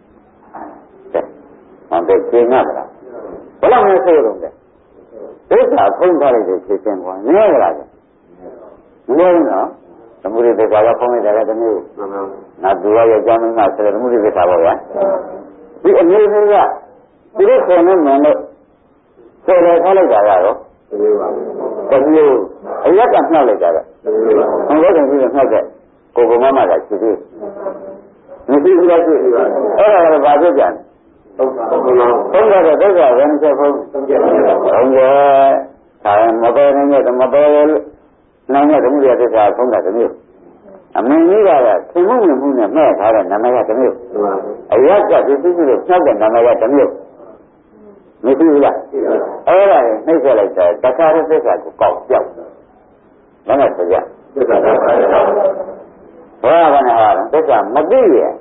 ဟုတ်တယ်ကျင်းရမလားဘယ်လောက်နဲ့ဆိုရုံလဲဒုက္ခဖုံးထားလိုက်တဲ့ဖြစ်ခြင်းကွာနည်းရလားနည်းနော်သမုဒိသစ္စာကဖုံးလိုက်တယ်တမျိုးငါသူရရဲ့ကြောင်းမင်းကဆိုတဲ့သမုဒိသစ္စာပေါ့ဗျာဒီအမျိုးမျိုးကဒီလိုခေါ်နေမှလို့ဆိုရထားလိုက်တာကတော့တမျိုးအရက်ကနှောက်လိုက်တာကဘုရားရှင်ကြီးကနှောက်တဲ့ကိုကမမကရှိသေးမရှိဘူးလားရှိအဲ့ဒါကဘာဖြစ်ကြလဲသုံးကြတဲ့ဒုက္ခဝယ်ချက်ဖုံးသုံးကြဒါမပေါ်နေတဲ့မပေါ်နိုင်တဲ့သမုဒယသစ္စာဖုံးတာတမျိုးအမင်းကြီးကသင်မှုဝင်မှုနဲ့မဲ့ထားတဲ့နာမည်ကတမျိုးအရက်ကဒီသိသိလို့နှောက်တဲ့နာမည်ကတမျိုးမရှိဘူးလားအဲ့ဒါနဲ့နှိမ့်ဆက်လိုက်တာတခါတည်းသစ္စာကိုကောက်ပြောက်တယ်လည်းဆိုကြသစ္စာကောက်ဘာကနဲ့ဟာသစ္စာမသိရဲ့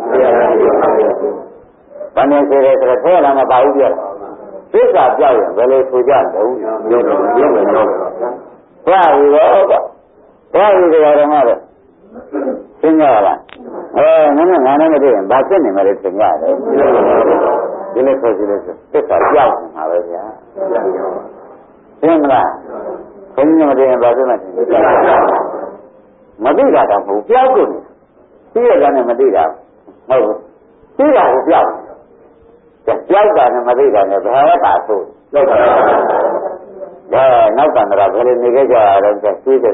ဘာနဲ့ဆိုရဲဆိုတော့ထဲလာမပါဘူးပြောသစ္စာပြောက်ရင်ဘယ်လိုဆိုကြတုံးရုပ်တော့ရုပ်လည်းတော့ဘာလို့လဲဘာလို့ဒီကောင်တော့သင်ကြလားနည်းနည်းငါနဲ့မတွေ့ရင်ဘာဖြစ်နေမလဲသင်ရတယ်ဒီလိုဆိုကြည့်လို့သစ္စာပြောက်နေတာပဲဗျာသင်မလားဘုန်းကြီးမတွေ့ရင်ဘာဖြစ်မှန်းမသိတာတော့မဟုတ်ပြောက်ကုန်သိရတာနဲ့မသိတာမဟုတ်ဘူးသိတာကိုပြောက်ပြောက်တာနဲ့မသိတာနဲ့ဘာဝတာဆိုလောက်တာဒါနောက်ကံတော့ဘယ်လိုနေကြကြတော့သိတယ်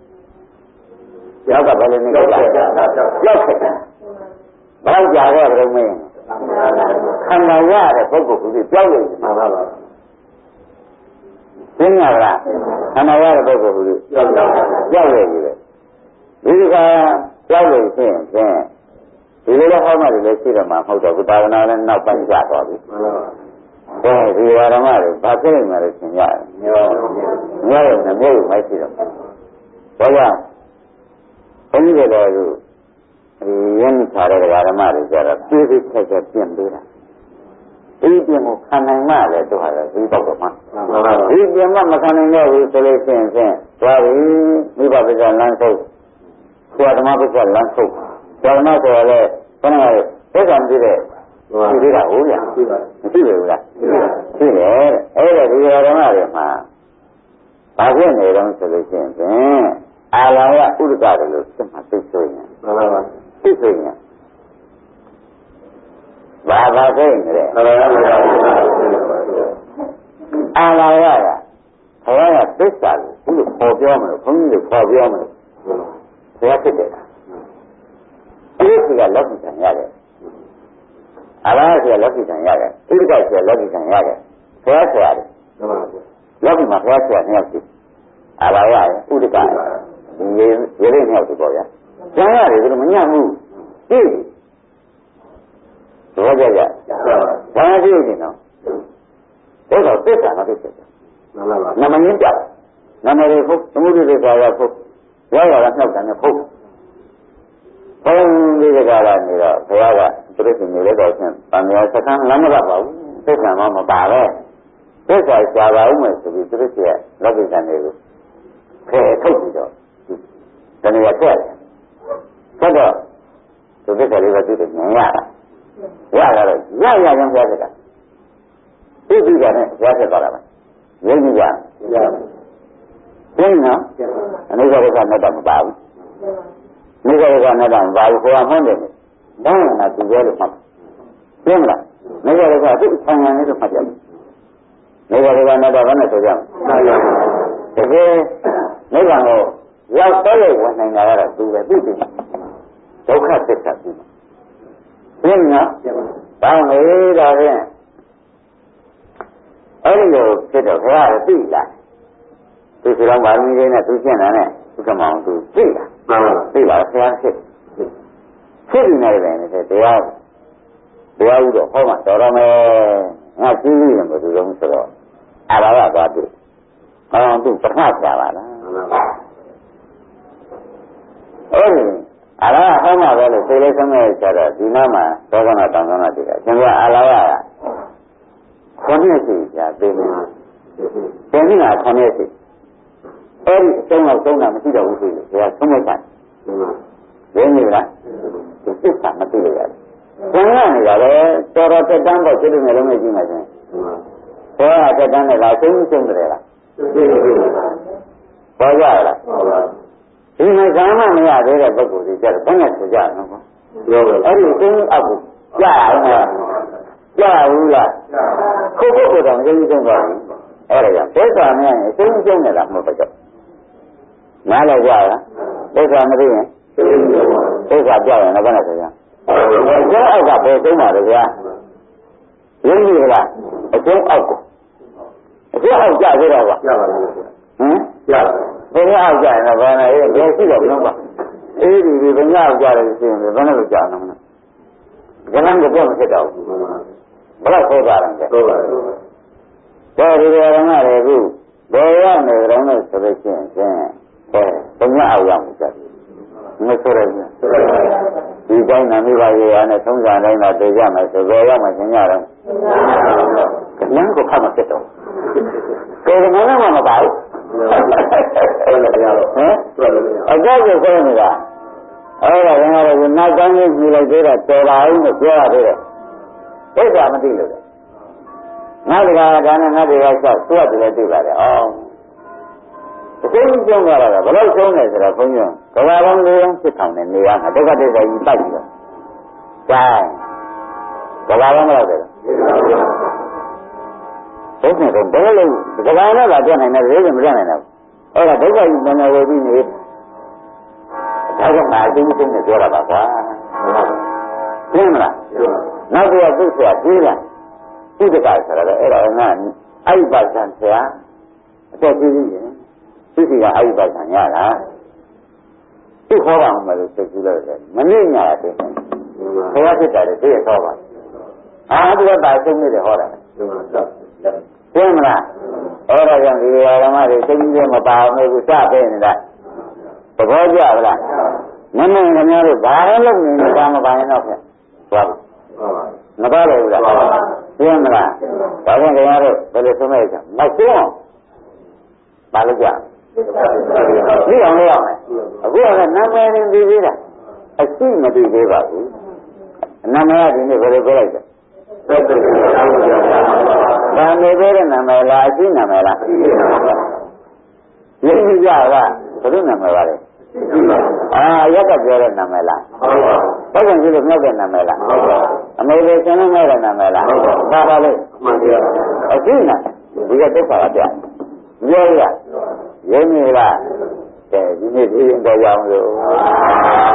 နောက်ကဘယ်လိုနေကြကြရောက်ခဲ့ဘာကြာခဲ့ဘယ်လိုမင်းခန္ဓာရတဲ့ပုဂ္ဂိုလ်ကပြောက်လို့မှာပါသိရလားခန္ဓာရတဲ့ပုဂ္ဂိုလ်ကပြောက်လို့ပြီလေဒီကပြောက်လို့ရှိရင်ဖြင့်ဒီလိုလည်းဟောမှလည်းရှိတယ်မှာမဟုတ်တော့ဘူးတာဝနာလည်းနောက်ပိုင်းကျသွားပြီဒီဝါရမတွေဘာဖြစ်နေမှလဲသင်ရတယ်ညောရုံနဲ့မျိုးရုံမရှိတော့ဘာကြောင့်ဘုန်းကြီးတွေလည်းဒီရင်းထားတဲ့ဝါရမတွေကြတော့ပြေးပြေးချက်ချက်ပြင်ပေးတာဒီပြင်ကိုခံနိုင်မှလည်းတို့ဟာလည်းဒီတော့တော့မှဒီပြင်မှမခံနိုင်တော့ဘူးဆိုလို့ရှိရင်သွားပြီမိဘပစ္စလမ်းထုတ်ဆရာသမားပစ္စလမ်းထုတ်ဆရာသမားဆိုရလဲခဏကသစ္စာမသိတဲ့ဒီသေးတာဟုတ်လားမရှိဘူးလားရှိတယ်အဲ့ဒါဒီဝါရမတွေမှာဘာဖြစ်နေတော့ဆိုလို့ရှိရင်အာလာယဥဒ္ဒကတယ်လို့သိမှသိဆိုရင်မှန်ပါပါသိဆိုရင်ဘာသိနေလဲအာလာယကဘုရားကသစ္စာကိုဘုလို့ခေါ်ပြောမလို့ဘုန်းကြီးတို့ခေါ်ပြောမလို့ဘုရားဖြစ်တယ်ဒီကလောကီကံရတယ်အာလာယကလောကီကံရတယ်ဥဒ္ဒကကလောကီကံရတယ်ဘုရားဆရာတယ်လောကီမှာဘုရားဆရာနှစ်ယောက်ရှိအာလာယဥဒ္ဒကရေရင်းနှစ်ယောက်တူပေါ့ဗျာကျန်ရတယ်ဒီလိုမညံ့ဘူးသိဘောကြကြဘာသိနေတော့တော့သစ္စာမသိဘူးမှန်ပါပါနမင်းကြောက်နမရေဖို့သမုဒ္ဒိသရာဖို့ရောက်လာနှောက်တယ်နဲ့ဖို့ဘုန်းကြီးကလာနေတော့ဘုရားကသူတို့ရှင်နေလဲတော့ချင်းဗာမယာစကံလမ်းမကပါဘူးသစ္စာမှမပါပဲသစ္စာရှားပါဦးမယ်ဆိုပြီးသူတို့ရှင်လောကိကံတွေကိုဖယ်ထုတ်ပြီးတော့တဏှာတက်တယ်ဆက်တော့သူသစ္စာလေးကသူ့ကိုဉာဏ်ရတာတော့ရကြောင်းပြောတယ်ကသိပြီကနဲ့ရဖြစ်သွားတာပါရင်းကြီးကရင်းနော်အနိစ္စဒုက္ခနဲ့တော့မပါဘူးနိစ္စဒုက္ခနဲ့တော့မပါဘူးခေါ်မှန်းတယ်ဘာမှမသူရဲလို့မှတ်သိမလားနိစ္စဒုက္ခသူ့ဆံရံလေးလို့မှတ်ကြတယ်နိစ္စဒုက္ခနဲ့တော့ဘာနဲ့ဆိုကြမလဲတကယ်နိဗ္ဗာန်ကိုရောက်တော့ဝင်နိုင်တာကတော့သူပဲသိတယ်ဒုက္ခသစ္စာသိတယ်သိနော်ဘာမေးတာဖြင့်အဲ့ဒီလိုဖြစ်တော့ဘုရားကသိလားသူစီတော်ဗာမီလေးနဲ့သူကျင့်တာနဲ့ဥက္ကမောင်သူသိလားမှန်ပါသိပါဘုရားဖြစ်နေတယ်နဲ့တရားဥတော့ဟောမှတော်တော်မယ်ငါသိပြီလို့သူလုံးဆိုတော့အာဘာဝသွားပြီသူပထမဆရာပါလားအဲ့ဒီအာလာဟောမှပဲလို့သိလေးဆုံးမဲ့ကြတော့ဒီနားမှာသောကနာတောင်ကနာတည်တယ်ကျွန်တော်အာလာရ9နှစ်ရှိကြာသိနေတယ်ဒီနေ့က9နှစ်ရှိအဲ့ဒီအဆုံးတော့သုံးတာမရှိတော့ဘူးဆိုလို့ဘုရားဆုံးမချင်ရင်းနေလားဒီသစ္စာမသိလို့ရတယ်ဘုရားနေတာပဲတော်တော်တက်တန်းပေါ့စိတ်တွေလုံးနဲ့ကြည့်မှချင်းဘုရားတက်တန်းနဲ့လားဆုံးတယ်လားပေါ်ကြလားဒီမှာဇာမမရသေးတဲ့ပုဂ္ဂိုလ်တွေကြတော့ဘယ်နဲ့ဆိုကြနော်ပြောပဲအဲ့ဒီသိအောက်ကိုကြားအောင်ကြားဘူးလားခုတ်ဖို့တော့သိဆုံးသွားပြီအဲ့ဒါကြောင့်သစ္စာမရရင်သိဆုံးနေတာမဟုတ်တော့နားလည်းကြလားသစ္စာမသိရင်သစ္စာပြောက်ရင်လည်းဘယ်နဲ့ဆိုကြကျောင်းအောက်ကပေါ်ဆုံးပါလေဗျာရင်းပြီလားအကျုံးအောက်ကိုအကျုံးအောက်ကြသေးတော့ကွာကြပါလားဟမ်ကြပါဘယ်နဲ့အောက်ကြရင်တော့ဘာလဲဘယ်ရှိတော့ဘယ်တော့ပါအေးဒီဘယ်နဲ့အောက်ကြတယ်ဆိုရင်ဘယ်နဲ့လို့ကြာနော်ကလန်းကတော့မဖြစ်တော့ဘူးဘယ်တော့ခေါ်တာလဲဟုတ်ပါဘူးဒါဒီရမတွေကိုဘယ်ရနေကြတော့လို့ဆိုလို့ရှိရင်ဘုံအောင်ရောက်ကြတယ်မဆိုရဘူးဒီတိုင်းနာမိပါရဲ့အားနဲ့သုံးစားတိုင်းတော့သိကြမယ်ဆိုဘယ်ရောက်မှသင်ကြတော့ကလန်းကိုဖတ်မှဖြစ်တော့ကိုယ်ကလည်းမပါဘူးဟုတ်တယ်ဗျာဟမ်အကြောက်ကိုခေါ်နေတာအဲ့ဒါရင်ကတော့နောက်တိုင်းကြီးကြည့်လိုက်သေးတော့တော်ပါအောင်လို့ပြောရသေးတယ်သိတာမသိလို့ငါတကားဒါနဲ့ငါတွေကဆောက်သူ့အတူလည်းသိပါတယ်။ဒီလိုကျုံသွားတာကဘယ်လိုကျုံလဲဆိုတော့ဘုန်းကြီးကဘာပေါင်း၄000 8000နဲ့နေရမှာဒုက္ခဒုက္ခကြီးပိုက်ပြီးတော့။ဒါကဘာပေါင်းမလို့တယ်။ဘုန်းကြီးကဘယ်လိုကဘာနဲ့လာပြနိုင်တယ်လေမပြနိုင်ဘူး။အဲ့ဒါဒုက္ခကြီးနည်းနည်းဝေပြီးနေဒါကမှအတင်းတင်းနဲ့ပြောတာပါကွာ။သိမလား။နောက်ပြီးသူ့ဆရာကြီးလား။ဒီကကဆိုတော့အဲ့ဒါကအဲ့ဒီပါစံဆရာအသက်ကြီးကြီးရင်သူစီကအဲ့ဒီပါစံရတာသူခေါ်ပါအောင်မလို့စိတ်ကူးလို့တယ်မနစ်ညာတယ်ဆရာဖြစ်တယ်သိရတော့ပါသူကတာဆုံးနေတယ်ဟောတာသိမလားအဲ့ဒါကြောင့်ဒီဓမ္မတွေစိတ်ကြီးလည်းမပါဘူးစပေးနေတာသဘောကျလားမင်းခင်ဗျားတို့ဘာလို့နေတာမပါရင်တော့ဖြင့်သွားမပါလို့လားသိမလားဒါကြောင့်ခင်ဗျားတို့ဘယ်လိုဆုံးလိုက်ကြမဆုံးအောင်ပါလို့ကြသိအောင်လုပ်ရမယ်အခုကနာမည်ရင်းပြီးသေးတာအရှိမသိသေးပါဘူးနာမည်ကဒီနေ့ဘယ်လိုပြောလိုက်ကြဒါနေသေးတဲ့နာမည်လားအရှိနာမည်လားရင်းကြလားဘယ်လိုနာမည်ပါလဲရက်ကပြောတဲ့နာမည်လားဟုတ်ကဲ့ဒီလိုမြောက်တဲ့နာမည်လားအမေလေးဆင်းနေတဲ့နာမည်လားဒါပါလေအရှိနာဒီကဒုက္ခကပြပြောရရင်းနေလားဒီနေ့ဒီရင်တော့ရအောင်လို့